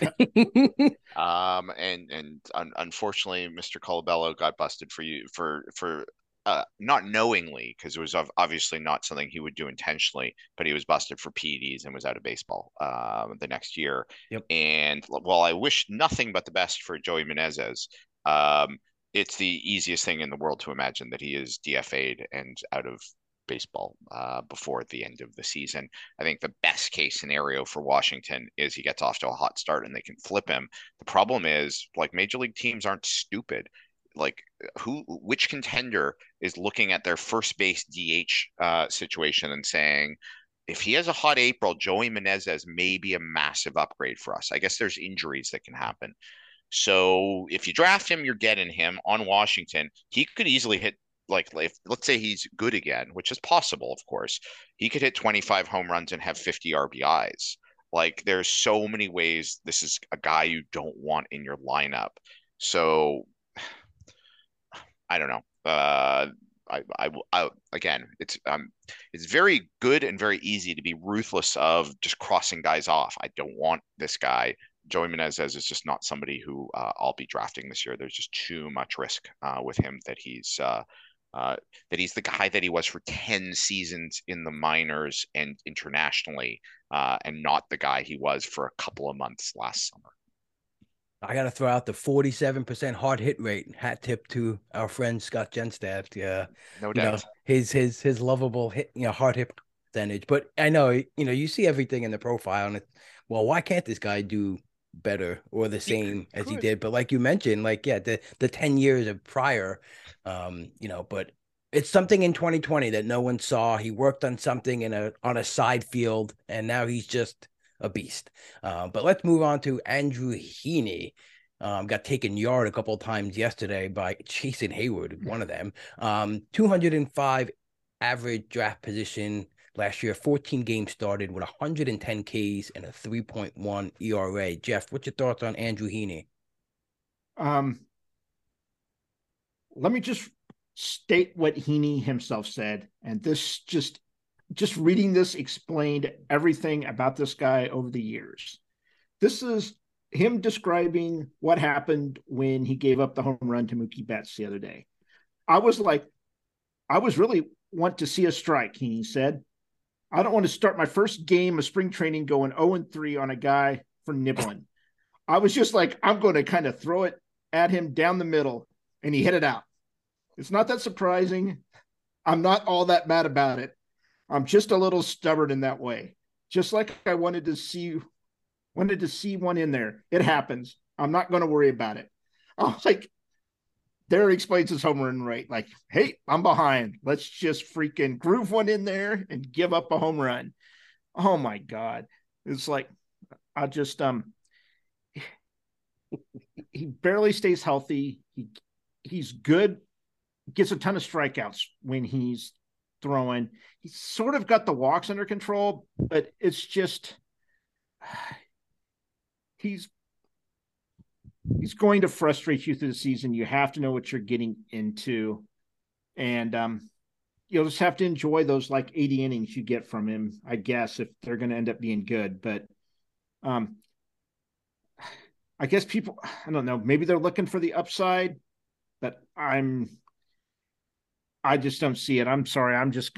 F: Unfortunately, Mr. Colabello got busted for not knowingly, because it was obviously not something he would do intentionally, but he was busted for PEDs and was out of baseball the next year.
C: Yep.
F: And while I wish nothing but the best for Joey Menezes, it's the easiest thing in the world to imagine that he is DFA'd and out of baseball before the end of the season. I think the best case scenario for Washington is he gets off to a hot start and they can flip him. The problem is, like, major league teams aren't stupid. Like, which contender is looking at their first base DH situation and saying, if he has a hot April, Joey Menezes may be a massive upgrade for us. I guess there's injuries that can happen. So if you draft him, you're getting him on Washington. He could easily hit, like, if, let's say he's good again, which is possible, of course. He could hit 25 home runs and have 50 RBIs. Like, there's so many ways this is a guy you don't want in your lineup. So I don't know. Again, it's very good and very easy to be ruthless of just crossing guys off. I don't want this guy. Joey Menezes is just not somebody who I'll be drafting this year. There's just too much risk with him that he's the guy that he was for 10 seasons in the minors and internationally, and not the guy he was for a couple of months last summer.
C: I got to throw out the 47% hard hit rate. Hat tip to our friend Scott Genstad. Yeah,
F: no doubt.
C: His lovable hit, hard hit percentage. But I know, you see everything in the profile, and it's, well, why can't this guy do better or the same as he did? But like you mentioned, the 10 years of prior, but it's something in 2020 that no one saw. He worked on something on a side field, and now he's just a beast. But let's move on to Andrew Heaney. Got taken yard a couple of times yesterday by Jason Hayward, one of them. 205 average draft position last year, 14 games started with 110 Ks and a 3.1 ERA. Jeff, what's your thoughts on Andrew Heaney?
E: Let me just state what Heaney himself said, and this just reading this explained everything about this guy over the years. This is him describing what happened when he gave up the home run to Mookie Betts the other day. I was really want to see a strike, Heaney said. I don't want to start my first game of spring training going 0-3 on a guy for nibbling. I was just like, I'm going to kind of throw it at him down the middle, and he hit it out. It's not that surprising. I'm not all that mad about it. I'm just a little stubborn in that way. Just like I wanted to see one in there. It happens. I'm not going to worry about it. Oh, like, there explains his home run rate. Like, hey, I'm behind. Let's just freaking groove one in there and give up a home run. Oh my God. It's like, I just, he barely stays healthy. He's good. Gets a ton of strikeouts when he's throwing. He's sort of got the walks under control, but it's just he's going to frustrate you through the season. You have to know what you're getting into, and you'll just have to enjoy those like 80 innings you get from him, I guess, if they're going to end up being good. But I guess people, I don't know, maybe they're looking for the upside, but I just don't see it. I'm sorry. I'm just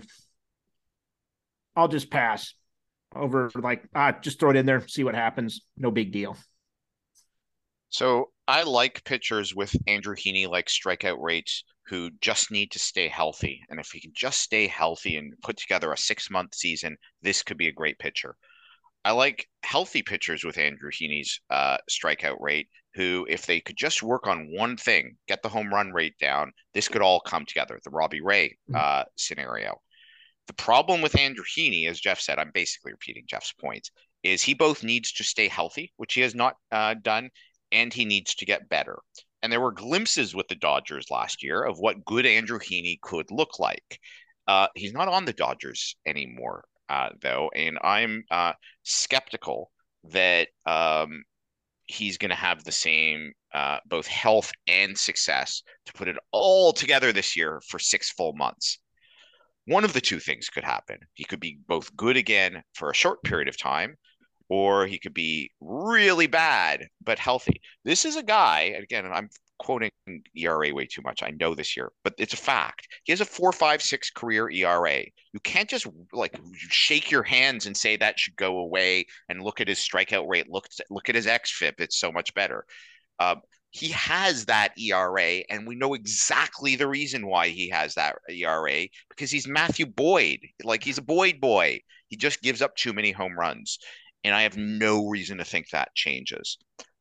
E: I'll just pass over, like, just throw it in there, see what happens. No big deal.
F: So I like pitchers with Andrew Heaney like strikeout rates who just need to stay healthy. And if he can just stay healthy and put together a 6-month season, this could be a great pitcher. I like healthy pitchers with Andrew Heaney's strikeout rate who, if they could just work on one thing, get the home run rate down, this could all come together. The Robbie Ray scenario. The problem with Andrew Heaney, as Jeff said, I'm basically repeating Jeff's point, is he both needs to stay healthy, which he has not done, and he needs to get better. And there were glimpses with the Dodgers last year of what good Andrew Heaney could look like. He's not on the Dodgers anymore. though, and I'm skeptical that he's going to have the same both health and success to put it all together this year for 6 full months. One of the two things could happen. He could be both good again for a short period of time, or he could be really bad but healthy. This is a guy, again, I'm quoting ERA way too much. I know this year, but it's a fact. He has a 4.56 career ERA. You can't just like shake your hands and say that should go away and look at his strikeout rate. Look at his xFIP. It's so much better. He has that ERA, and we know exactly the reason why he has that ERA, because he's Matthew Boyd. Like, he's a Boyd boy. He just gives up too many home runs, and I have no reason to think that changes.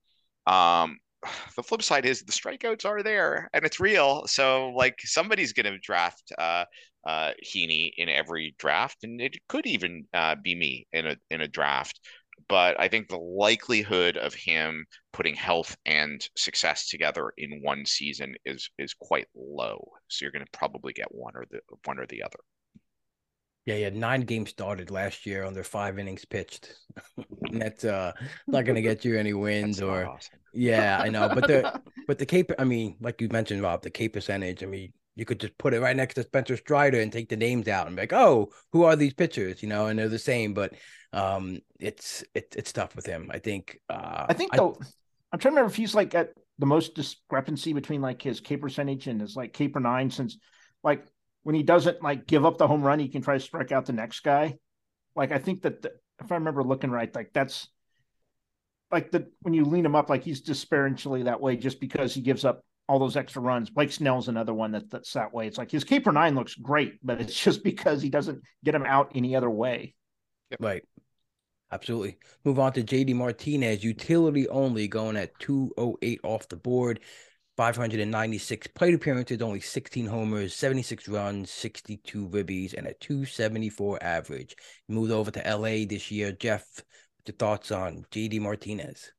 F: The flip side is the strikeouts are there, and it's real. So, like, somebody's going to draft Heaney in every draft, and it could even be me in a draft. But I think the likelihood of him putting health and success together in one season is quite low. So you're going to probably get one or the other.
C: Yeah, he had 9 games started last year under 5 innings pitched. And that's not going to get you any wins or
F: awesome.
C: Yeah, I know. But the K, I mean, like you mentioned, Rob, the K percentage, I mean, you could just put it right next to Spencer Strider and take the names out and be like, oh, who are these pitchers? You know, and they're the same, but it's tough with him. I think
E: though, I'm trying to remember if he's like at the most discrepancy between like his K percentage and his like K per 9, since like when he doesn't like give up the home run, he can try to strike out the next guy. Like, I think that if I remember looking right, like that's like when you lean him up, like he's disparagingly that way just because he gives up all those extra runs. Blake Snell's another one that's that way. It's like his K per 9 looks great, but it's just because he doesn't get him out any other way.
C: Right. Absolutely. Move on to JD Martinez, utility only, going at 208 off the board. 596 plate appearances, only 16 homers, 76 runs, 62 ribbies, and a 274 average. Moved over to LA this year. Jeff, what's your thoughts on JD Martinez?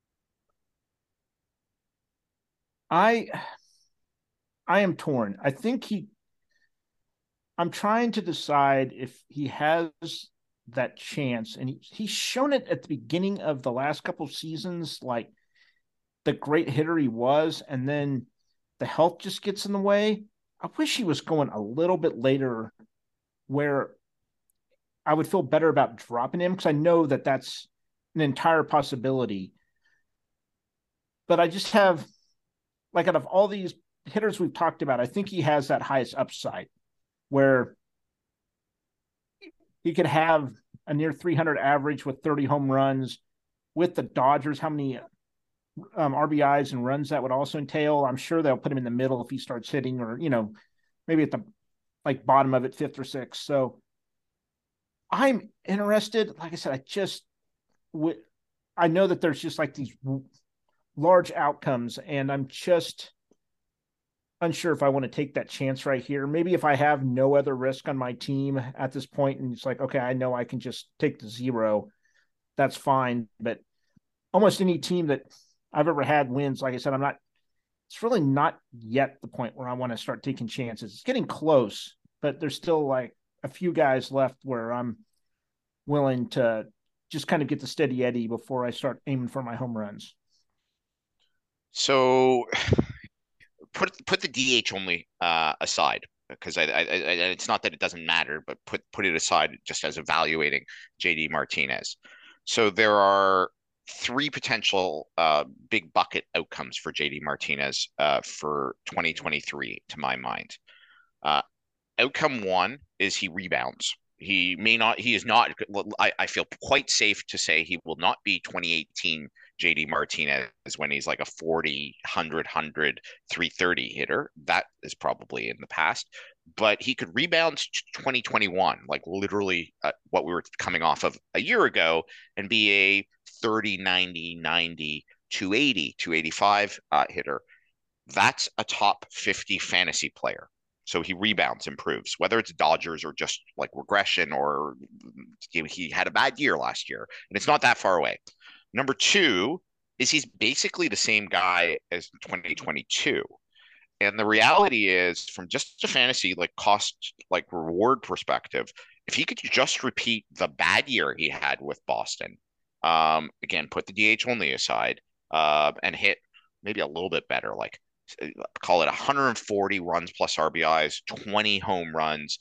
E: I am torn. I think I'm trying to decide if he has that chance, and he's shown it at the beginning of the last couple of seasons, like the great hitter he was, and then the health just gets in the way. I wish he was going a little bit later where I would feel better about dropping him, because I know that that's an entire possibility. But I just have, like, out of all these hitters we've talked about, I think he has that highest upside where he could have a near 300 average with 30 home runs. With the Dodgers, how many RBIs and runs that would also entail? I'm sure they'll put him in the middle if he starts hitting, or, you know, maybe at the like bottom of it, 5th or 6th. So I'm interested. Like I said, I know that there's just like these large outcomes, and I'm just unsure if I want to take that chance right here. Maybe if I have no other risk on my team at this point, and it's like, okay, I know I can just take the 0, that's fine. But almost any team that I've ever had wins, like I said, it's really not yet the point where I want to start taking chances. It's getting close, but there's still like a few guys left where I'm willing to just kind of get the steady Eddie before I start aiming for my home runs.
F: So put the DH only aside, because I it's not that it doesn't matter, but put it aside just as evaluating JD Martinez. So there are 3 potential big bucket outcomes for JD Martinez for 2023, to my mind. Outcome 1 is he rebounds. He is not, I feel quite safe to say he will not be 2018 JD Martinez when he's like a 40, 100, 330 hitter. That is probably in the past. But he could rebound 2021, like literally what we were coming off of a year ago, and be a 30, 90, 90, 280, 285 hitter. That's a top 50 fantasy player. So he rebounds, improves, whether it's Dodgers or just like regression, or he had a bad year last year, and it's not that far away. Number 2 is he's basically the same guy as 2022. And the reality is, from just a fantasy like cost, like reward perspective, if he could just repeat the bad year he had with Boston, again, put the DH only aside, and hit maybe a little bit better, like call it 140 runs plus RBIs, 20 home runs,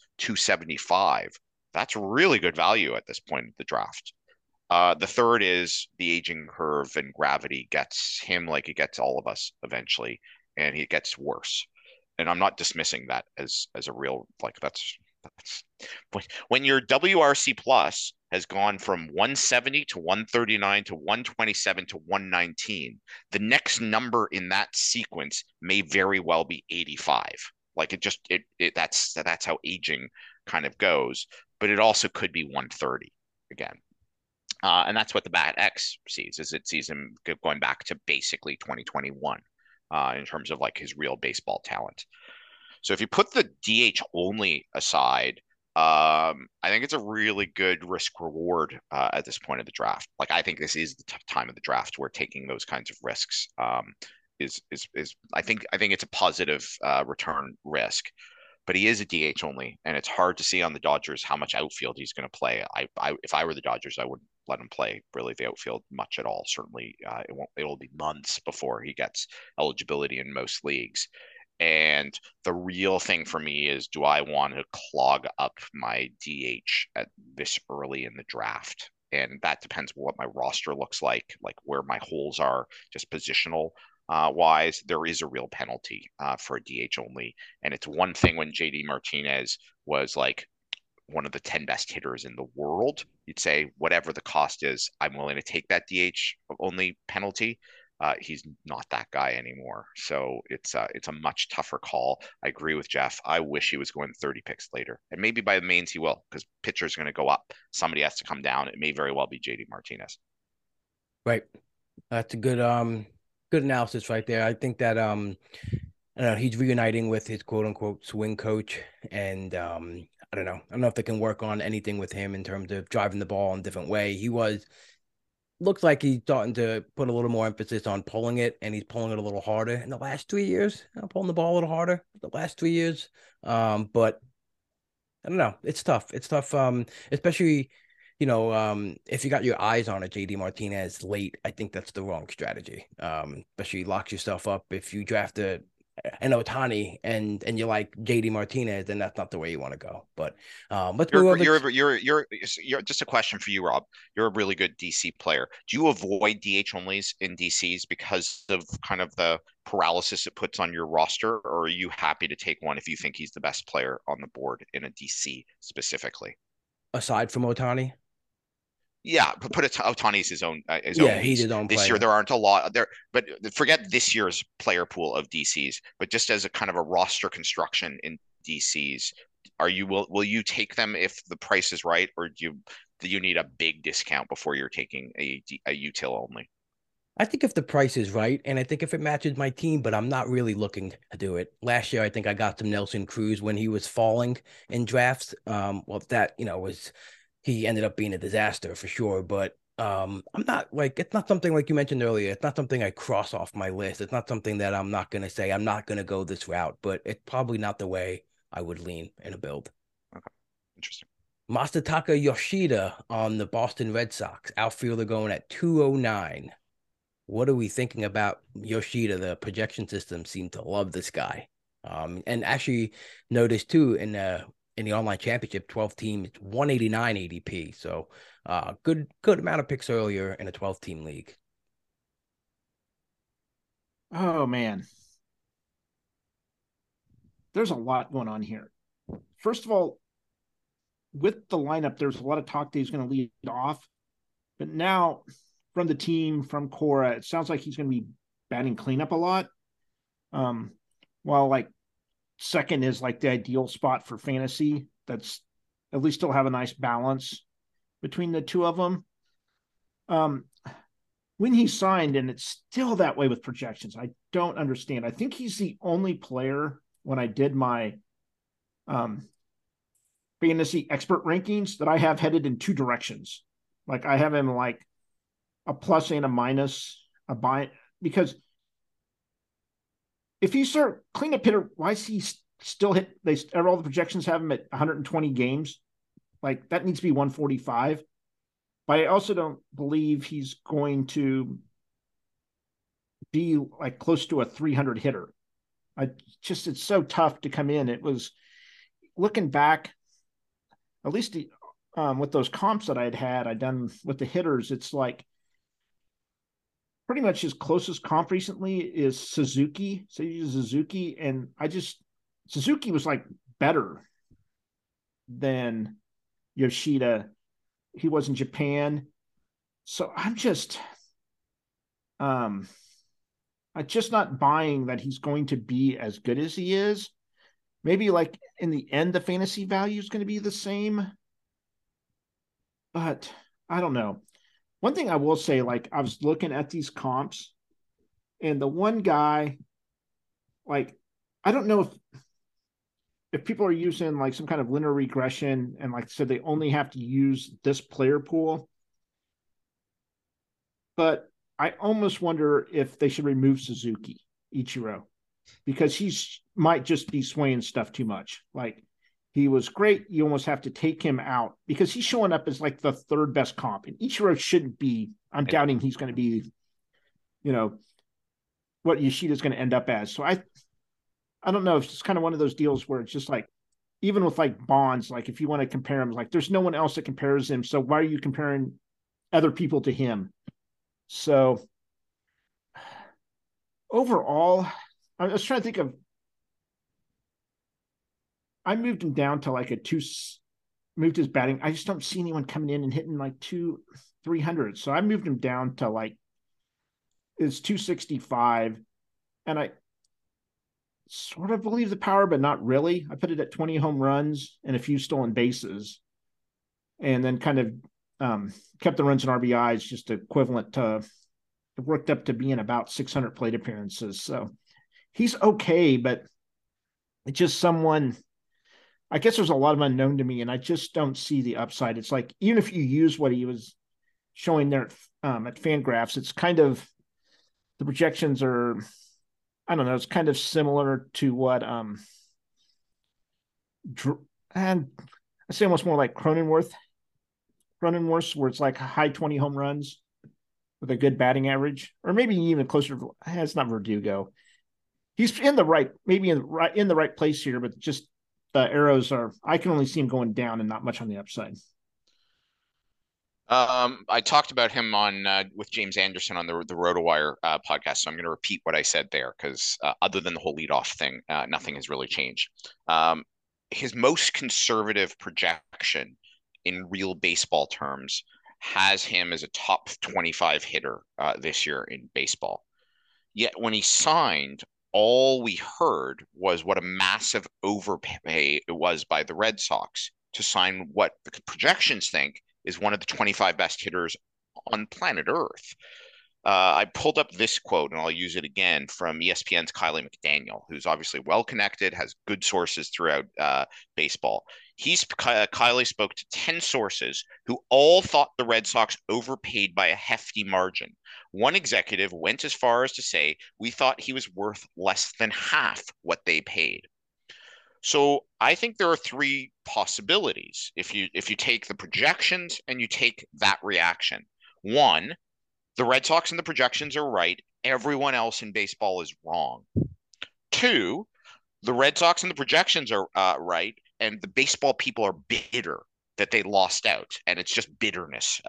F: 275. That's really good value at this point of the draft. The third is the aging curve and gravity gets him like it gets all of us eventually, and he gets worse. And I'm not dismissing that as a real like that's when your WRC plus has gone from 170 to 139 to 127 to 119, the next number in that sequence may very well be 85. Like that's how aging kind of goes, but it also could be 130 again. And that's what the Bat X sees, is it sees him going back to basically 2021 in terms of like his real baseball talent. So if you put the DH only aside, I think it's a really good risk reward at this point of the draft. Like I think this is the time of the draft where taking those kinds of risks is I think it's a positive return risk. But he is a DH only, and it's hard to see on the Dodgers how much outfield he's going to play. If I were the Dodgers, I wouldn't let him play really the outfield much at all. Certainly, it will be months before he gets eligibility in most leagues. And the real thing for me is, do I want to clog up my DH at this early in the draft? And that depends on what my roster looks like where my holes are, just positional wise. There is a real penalty for a DH only. And it's one thing when JD Martinez was like one of the 10 best hitters in the world, you'd say, whatever the cost is, I'm willing to take that DH only penalty. He's not that guy anymore. So it's a much tougher call. I agree with Jeff. I wish he was going 30 picks later. And maybe by the mains he will, because pitcher's going to go up. Somebody has to come down. It may very well be JD Martinez.
C: Right. That's a good analysis right there. I think that I don't know, he's reuniting with his quote unquote swing coach, and I don't know if they can work on anything with him in terms of driving the ball in a different way. Looks like he's starting to put a little more emphasis on pulling it, and he's pulling it a little harder in the last 3 years. Pulling the ball a little harder the last 3 years. But I don't know. It's tough. Especially, if you got your eyes on a JD Martinez late, I think that's the wrong strategy. Especially locks yourself up if you draft an Ohtani and you like JD Martinez, then that's not the way you want to go. But let's move over.
F: You're just a question for you, Rob. You're a really good DC player. Do you avoid DH onlys in DCs because of kind of the paralysis it puts on your roster, or are you happy to take one if you think he's the best player on the board in a DC specifically?
C: Aside from Ohtani?
F: Yeah, put Ohtani's his own.
C: He's his own
F: this
C: player.
F: year there aren't a lot there, but forget this year's player pool of DCs. But just as a kind of a roster construction in DCs, will you take them if the price is right, or do you need a big discount before you're taking a util only?
C: I think if the price is right, and I think if it matches my team, but I'm not really looking to do it. Last year, I think I got some Nelson Cruz when he was falling in drafts. That was. He ended up being a disaster for sure, but I'm not it's not something like you mentioned earlier. It's not something I cross off my list. It's not something that I'm not going to say I'm not going to go this route, but it's probably not the way I would lean in a build.
F: Okay. Interesting.
C: Masataka Yoshida on the Boston Red Sox, outfielder going at 209. What are we thinking about Yoshida? The projection system seemed to love this guy. And actually noticed too in the online championship, 12 team, it's 189 ADP. So good amount of picks earlier in a 12-team league.
E: Oh, man. There's a lot going on here. First of all, with the lineup, there's a lot of talk that he's going to lead off. But now, from the team, from Cora, it sounds like he's going to be batting cleanup a lot. While second is the ideal spot for fantasy. That's at least still have a nice balance between the two of them. When he signed, and it's still that way with projections, I don't understand. I think he's the only player when I did my fantasy expert rankings that I have headed in two directions. I have him a plus and a minus, a buy, because if you start cleanup hitter, why is he still hit? All the projections have him at 120 games. Like that needs to be 145. But I also don't believe he's going to be like close to a 300 hitter. It's so tough to come in. It was looking back, at least with those comps that I'd done with the hitters, it's like pretty much his closest comp recently is Suzuki. So he uses Suzuki, and Suzuki was like better than Yoshida. He was in Japan. So I'm just not buying that he's going to be as good as he is. Maybe like in the end, the fantasy value is going to be the same. But I don't know. One thing I will say, like I was looking at these comps, and the one guy, like, I don't know if people are using like some kind of linear regression and like I said, they only have to use this player pool. But I almost wonder if they should remove Suzuki Ichiro, because he's might just be swaying stuff too much. Like he was great. You almost have to take him out because he's showing up as like the third best comp. And Ichiro shouldn't be. I'm doubting he's going to be, what Yoshida's going to end up as. So I don't know if it's kind of one of those deals where it's just like, even with like Bonds, like if you want to compare him, like there's no one else that compares him. So why are you comparing other people to him? So overall, I was trying to think of, I moved him down to like moved his batting. I just don't see anyone coming in and hitting like 300. So I moved him down to like, it's 265. And I sort of believe the power, but not really. I put it at 20 home runs and a few stolen bases, and then kind of kept the runs and RBIs just equivalent to, it worked up to being about 600 plate appearances. So he's okay, but it's just someone, I guess there's a lot of unknown to me, and I just don't see the upside. It's like, even if you use what he was showing there at Fangraphs, it's kind of, the projections are, I don't know, it's kind of similar to what, and I say almost more like Cronenworth, where it's like high 20 home runs with a good batting average, or maybe even closer to, it's not Verdugo. He's in the right, maybe in the right place here, but just the arrows are, I can only see him going down and not much on the upside.
F: I talked about him on with James Anderson on the RotoWire podcast, so I'm going to repeat what I said there because other than the whole leadoff thing, nothing has really changed. His most conservative projection in real baseball terms has him as a top 25 hitter this year in baseball. Yet when he signed, all we heard was what a massive overpay it was by the Red Sox to sign what the projections think is one of the 25 best hitters on planet Earth. I pulled up this quote, and I'll use it again, from ESPN's Kiley McDaniel, who's obviously well-connected, has good sources throughout baseball. Kiley spoke to 10 sources who all thought the Red Sox overpaid by a hefty margin. One executive went as far as to say, we thought he was worth less than half what they paid. So I think there are three possibilities if you take the projections and you take that reaction. One, the Red Sox and the projections are right. Everyone else in baseball is wrong. Two, the Red Sox and the projections are right, and the baseball people are bitter that they lost out, and it's just bitterness.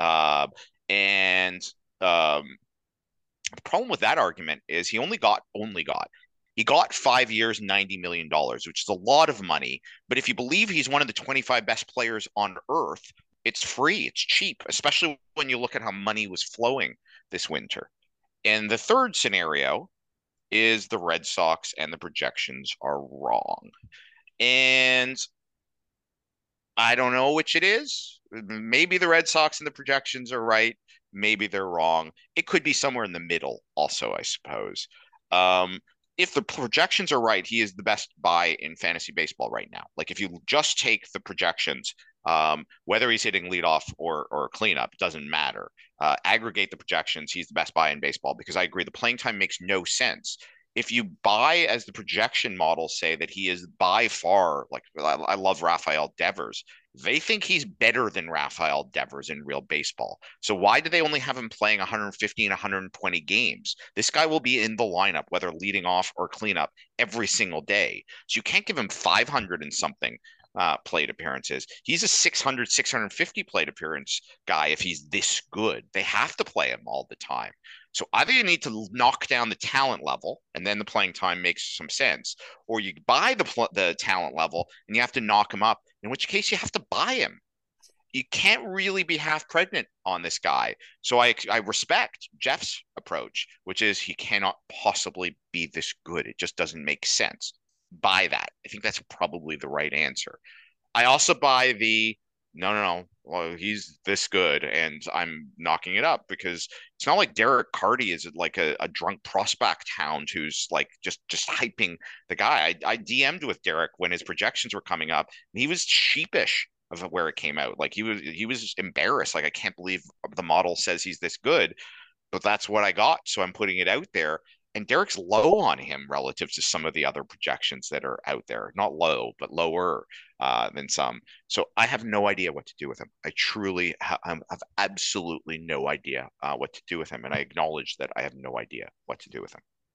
F: The problem with that argument is he got 5 years, $90 million, which is a lot of money. But if you believe he's one of the 25 best players on earth, it's free, it's cheap, especially when you look at how money was flowing this winter. And the third scenario is the Red Sox and the projections are wrong. And I don't know which it is. Maybe the Red Sox and the projections are right. Maybe they're wrong. It could be somewhere in the middle also, I suppose. If the projections are right, he is the best buy in fantasy baseball right now. Like if you just take the projections, whether he's hitting leadoff or cleanup, doesn't matter. Aggregate the projections, he's the best buy in baseball because I agree the playing time makes no sense. If you buy as the projection models say that he is by far, like I love Rafael Devers, They think he's better than Rafael Devers in real baseball. So why do they only have him playing 150 and 120 games? This guy will be in the lineup, whether leading off or cleanup, every single day. So you can't give him 500 and something plate appearances. He's a 600, 650 plate appearance guy if he's this good. They have to play him all the time. So either you need to knock down the talent level, and then the playing time makes some sense, or you buy the talent level and you have to knock him up, in which case you have to buy him. You can't really be half pregnant on this guy. So I respect Jeff's approach, which is he cannot possibly be this good. It just doesn't make sense. Buy that. I think that's probably the right answer. I also buy the no. Well, he's this good, and I'm knocking it up, because it's not like Derek Carty is like a drunk prospect hound who's like just hyping the guy. I DM'd with Derek when his projections were coming up, and he was sheepish of where it came out. Like he was embarrassed. Like, I can't believe the model says he's this good, but that's what I got, so I'm putting it out there. And Derek's low on him relative to some of the other projections that are out there. Not low, but lower than some. So I have no idea what to do with him. I truly have absolutely no idea what to do with him. And I acknowledge that I have no idea what to do with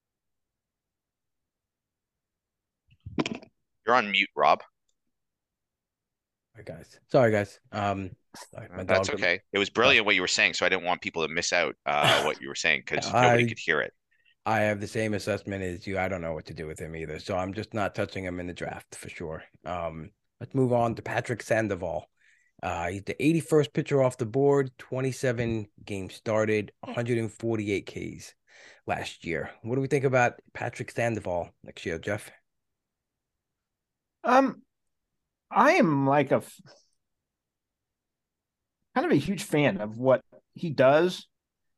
F: him. You're on mute, Rob.
C: Sorry, guys.
F: That's okay. It was brilliant what you were saying, so I didn't want people to miss out what you were saying, because nobody could hear it.
C: I have the same assessment as you. I don't know what to do with him either, so I'm just not touching him in the draft for sure. Let's move on to Patrick Sandoval. He's the 81st pitcher off the board, 27 games started, 148 Ks last year. What do we think about Patrick Sandoval next year, Jeff?
E: I am like kind of a huge fan of what he does.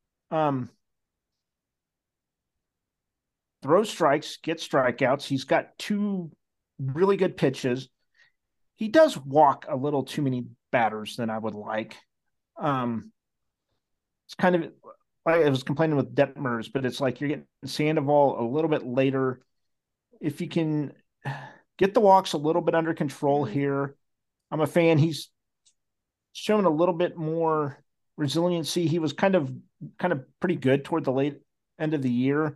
E: Throw strikes, get strikeouts. He's got 2 really good pitches. He does walk a little too many batters than I would like. It's kind of like I was complaining with Detmers, but it's like you're getting Sandoval a little bit later. If you can get the walks a little bit under control here, I'm a fan. He's shown a little bit more resiliency. He was kind of pretty good toward the late end of the year.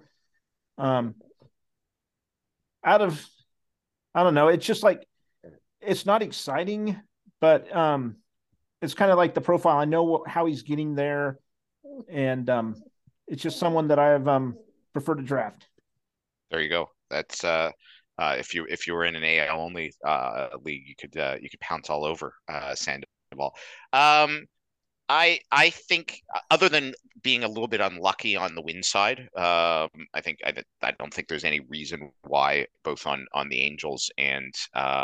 E: I don't know. It's just like, it's not exciting, but it's kind of like the profile. I know how he's getting there, and it's just someone that I have preferred to draft. There
F: you go. That's if you were in an AL only league, you could pounce all over Sandoval. I think, other than being a little bit unlucky on the win side, I don't think there's any reason why, both on the Angels and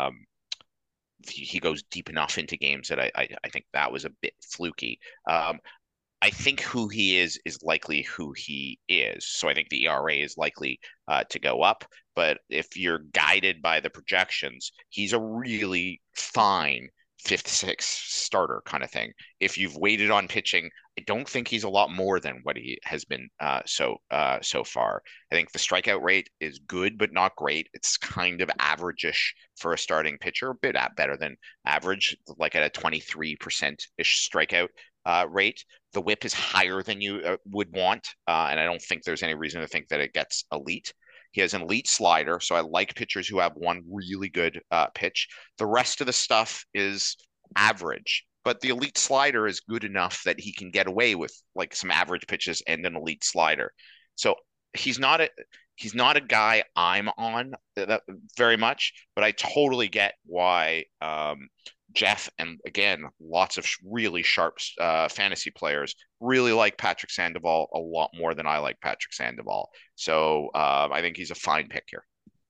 F: he goes deep enough into games that I think that was a bit fluky. I think who he is likely who he is. So I think the ERA is likely to go up. But if you're guided by the projections, he's a really fine 5th, 6th starter kind of thing. If you've waited on pitching, I don't think he's a lot more than what he has been so far. I think the strikeout rate is good, but not great. It's kind of average-ish for a starting pitcher, a bit better than average, like at a 23%-ish strikeout rate. The whip is higher than you would want, and I don't think there's any reason to think that it gets elite. He has an elite slider, so I like pitchers who have one really good pitch. The rest of the stuff is average, but the elite slider is good enough that he can get away with like some average pitches and an elite slider. So he's not a guy I'm on that very much, but I totally get why Jeff, and again, lots of really sharp fantasy players really like Patrick Sandoval a lot more than I like Patrick Sandoval. So I think he's a fine pick here.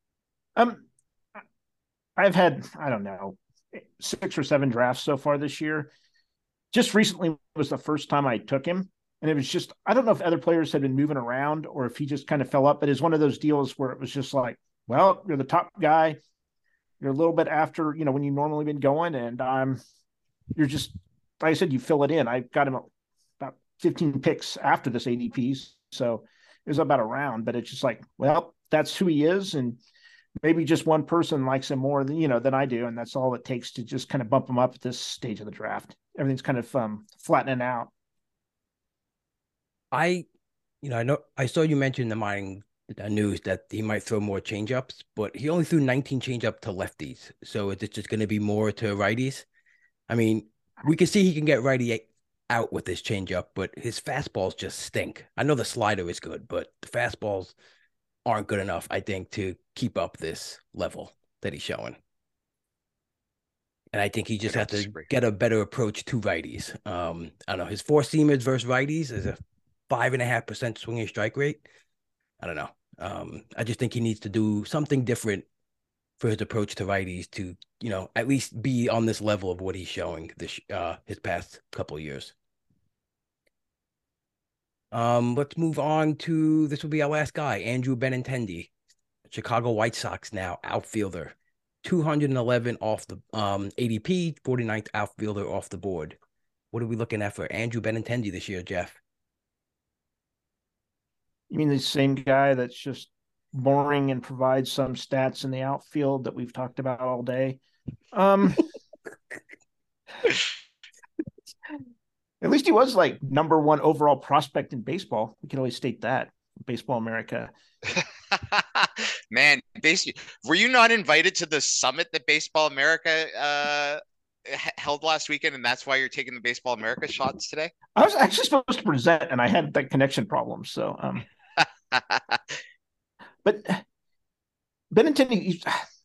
E: I've had, I don't know, 6 or 7 drafts so far this year. Just recently was the first time I took him. And it was just, I don't know if other players had been moving around or if he just kind of fell up, but it's one of those deals where it was just like, well, you're the top guy. You're a little bit after, when you normally been going, and you're just, like I said, you fill it in. I got him about 15 picks after this ADP, so it was about a round, but it's just like, well, that's who he is, and maybe just one person likes him more than I do, and that's all it takes to just kind of bump him up at this stage of the draft. Everything's kind of flattening out.
C: I know I saw you mention the mining news that he might throw more changeups, but he only threw 19 changeup to lefties. So is it just going to be more to righties? I mean, we can see he can get righty out with his changeup, but his fastballs just stink. I know the slider is good, but the fastballs aren't good enough, I think, to keep up this level that he's showing. And I think he just has to get a better approach to righties. I don't know. His four seamers versus righties is a 5.5% swinging strike rate. I don't know. I just think he needs to do something different for his approach to righties to, at least be on this level of what he's showing his past couple of years. Let's move on to, this will be our last guy, Andrew Benintendi, Chicago White Sox now outfielder, 211 off the ADP, 49th outfielder off the board. What are we looking at for Andrew Benintendi this year, Jeff?
E: You mean the same guy that's just boring and provides some stats in the outfield that we've talked about all day? At least he was like number one overall prospect in baseball. We can always state that. Baseball America.
F: Man, were you not invited to the summit that Baseball America held last weekend, and that's why you're taking the Baseball America shots today?
E: I was actually supposed to present, and I had that connection problem. So, but Benintendi,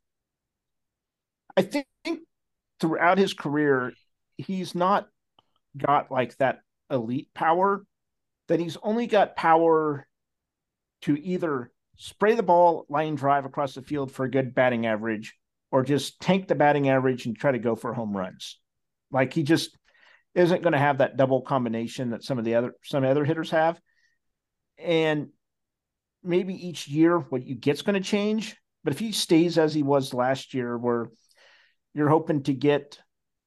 E: I think throughout his career, he's not got like that elite power, that he's only got power to either spray the ball line drive across the field for a good batting average, or just tank the batting average and try to go for home runs. Like, he just isn't going to have that double combination that some other hitters have. And maybe each year what you get's going to change. But if he stays as he was last year, where you're hoping to get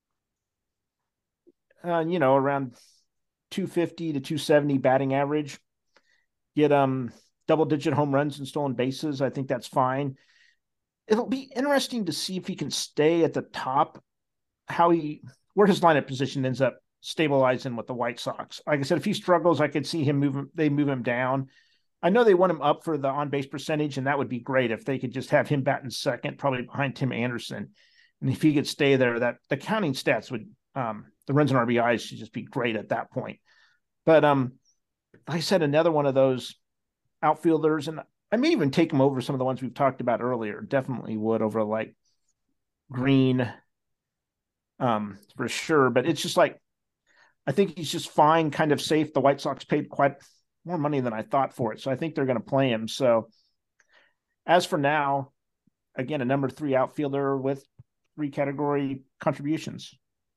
E: around 250 to 270 batting average, get double-digit home runs and stolen bases, I think that's fine. It'll be interesting to see if he can stay at the top, where his lineup position ends up stabilizing with the White Sox. Like I said, if he struggles, I could see they move him down. I know they want him up for the on-base percentage, and that would be great if they could just have him batting second, probably behind Tim Anderson. And if he could stay there, that the counting stats would the runs and RBIs should just be great at that point. But like I said, another one of those outfielders, and I may even take him over some of the ones we've talked about earlier. Definitely would over like Green, for sure. But it's just like, I think he's just fine, kind of safe. The White Sox paid quite more money than I thought for it, so I think they're going to play him. So as for now, again, a number 3 outfielder with 3 category contributions.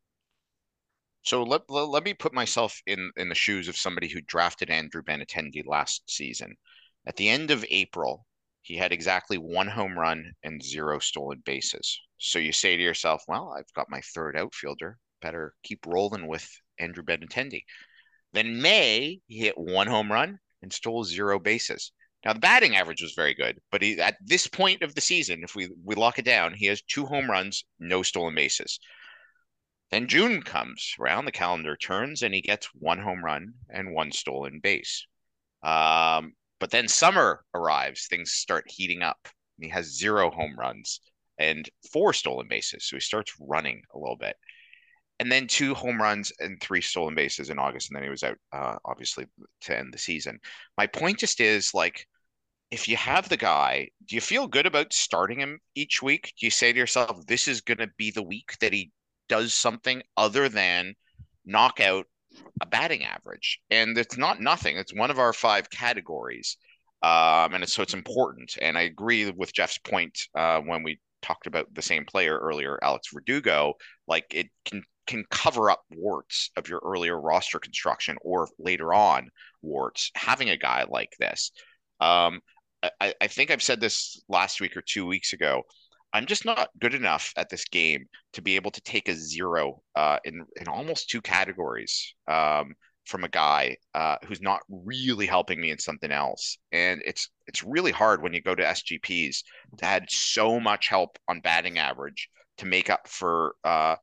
F: So let me put myself in the shoes of somebody who drafted Andrew Benintendi last season. At the end of April, he had exactly 1 home run and 0 stolen bases. So you say to yourself, well, I've got my 3rd outfielder. Better keep rolling with Andrew Benintendi. Then May, he hit 1 home run and stole 0 bases. Now, the batting average was very good, but at this point of the season, if we lock it down, he has 2 home runs, no stolen bases. Then June comes around, the calendar turns, and he gets 1 home run and 1 stolen base. But then summer arrives, things start heating up, and he has 0 home runs and 4 stolen bases. So he starts running a little bit. And then 2 home runs and 3 stolen bases in August, and then he was out, obviously, to end the season. My point just is, like, if you have the guy, do you feel good about starting him each week? Do you say to yourself, this is going to be the week that he does something other than knock out a batting average? And it's not nothing. It's one of our 5 categories. And it's important. And I agree with Jeff's point when we talked about the same player earlier, Alex Verdugo. Like, it can cover up warts of your earlier roster construction or later on warts, having a guy like this. I think I've said this last week or 2 weeks ago. I'm just not good enough at this game to be able to take a 0 in almost 2 categories. from a guy who's not really helping me in something else. And it's really hard when you go to SGPs to add so much help on batting average to make up for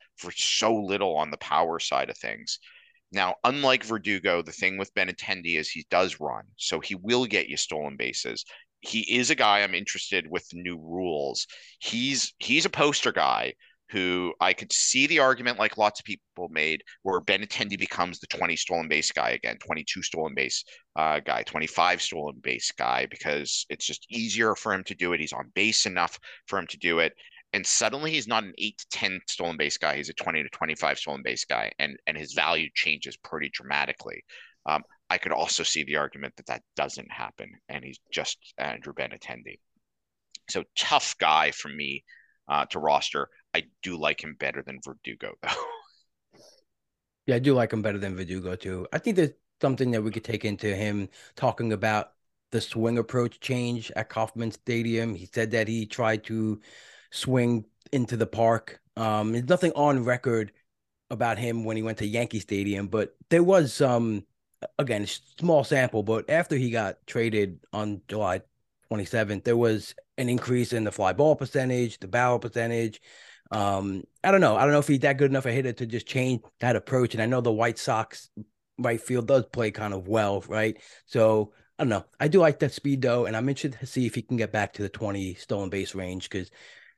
F: so little on the power side of things. Now, unlike Verdugo, the thing with Benintendi is he does run, so he will get you stolen bases. He is a guy I'm interested with the new rules. He's a poster guy who I could see the argument, like lots of people made, where Benintendi becomes the 20 stolen base guy again, 22 stolen base guy, 25 stolen base guy, because it's just easier for him to do it. He's on base enough for him to do it. And suddenly he's not an 8 to 10 stolen base guy. He's a 20 to 25 stolen base guy. And his value changes pretty dramatically. I could also see the argument that doesn't happen, and he's just Andrew Benintendi. So tough guy for me to roster. I do like him better than Verdugo, though.
C: Yeah, I do like him better than Verdugo, too. I think there's something that we could take into him talking about the swing approach change at Kauffman Stadium. He said that he tried to swing into the park. There's nothing on record about him when he went to Yankee Stadium, but there was some, again, small sample, but after he got traded on July 27th, there was an increase in the fly ball percentage, the barrel percentage. I don't know if he's that good enough a hitter to just change that approach. And I know the White Sox right field does play kind of well, right? So I don't know. I do like that speed though, and I'm interested to see if he can get back to the 20 stolen base range, because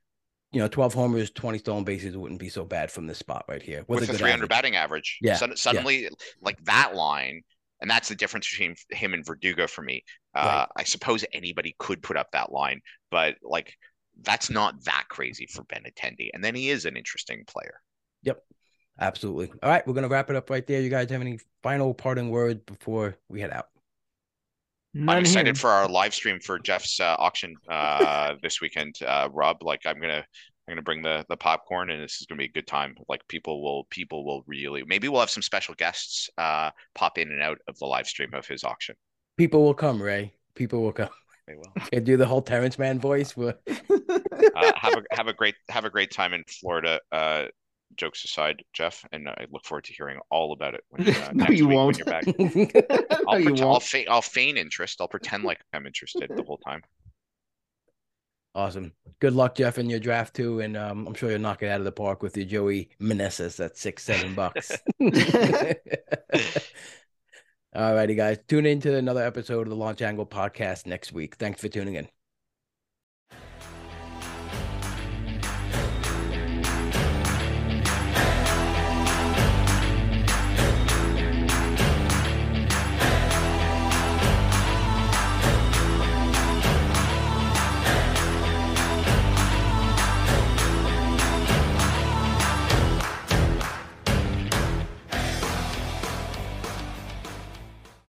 C: 12 homers, 20 stolen bases wouldn't be so bad from this spot right here
F: with a 300
C: average.
F: batting average.
C: Yeah,
F: suddenly like that line. And that's the difference between him and Verdugo for me. Right. I suppose anybody could put up that line, but like that's not that crazy for Benintendi. And then he is an interesting player.
C: Yep, absolutely. All right, we're going to wrap it up right there. You guys have any final parting words before we head out?
F: I'm excited for our live stream for Jeff's auction this weekend, Rob. Like I'm gonna bring the popcorn, and this is gonna be a good time. Like people will really, maybe we'll have some special guests pop in and out of the live stream of his auction.
C: People will come, Ray. People will come.
F: They will.
C: And do the whole Terrence Mann voice.
F: Have a great time in Florida. Jokes aside, Jeff, and I look forward to hearing all about it when next week when you're back. I'll feign interest. I'll pretend like I'm interested the whole time.
C: Awesome. Good luck, Jeff, in your draft too, and I'm sure you'll knock it out of the park with your Joey Meneses at $6-7. All righty, guys. Tune in to another episode of the Launch Angle Podcast next week. Thanks for tuning in.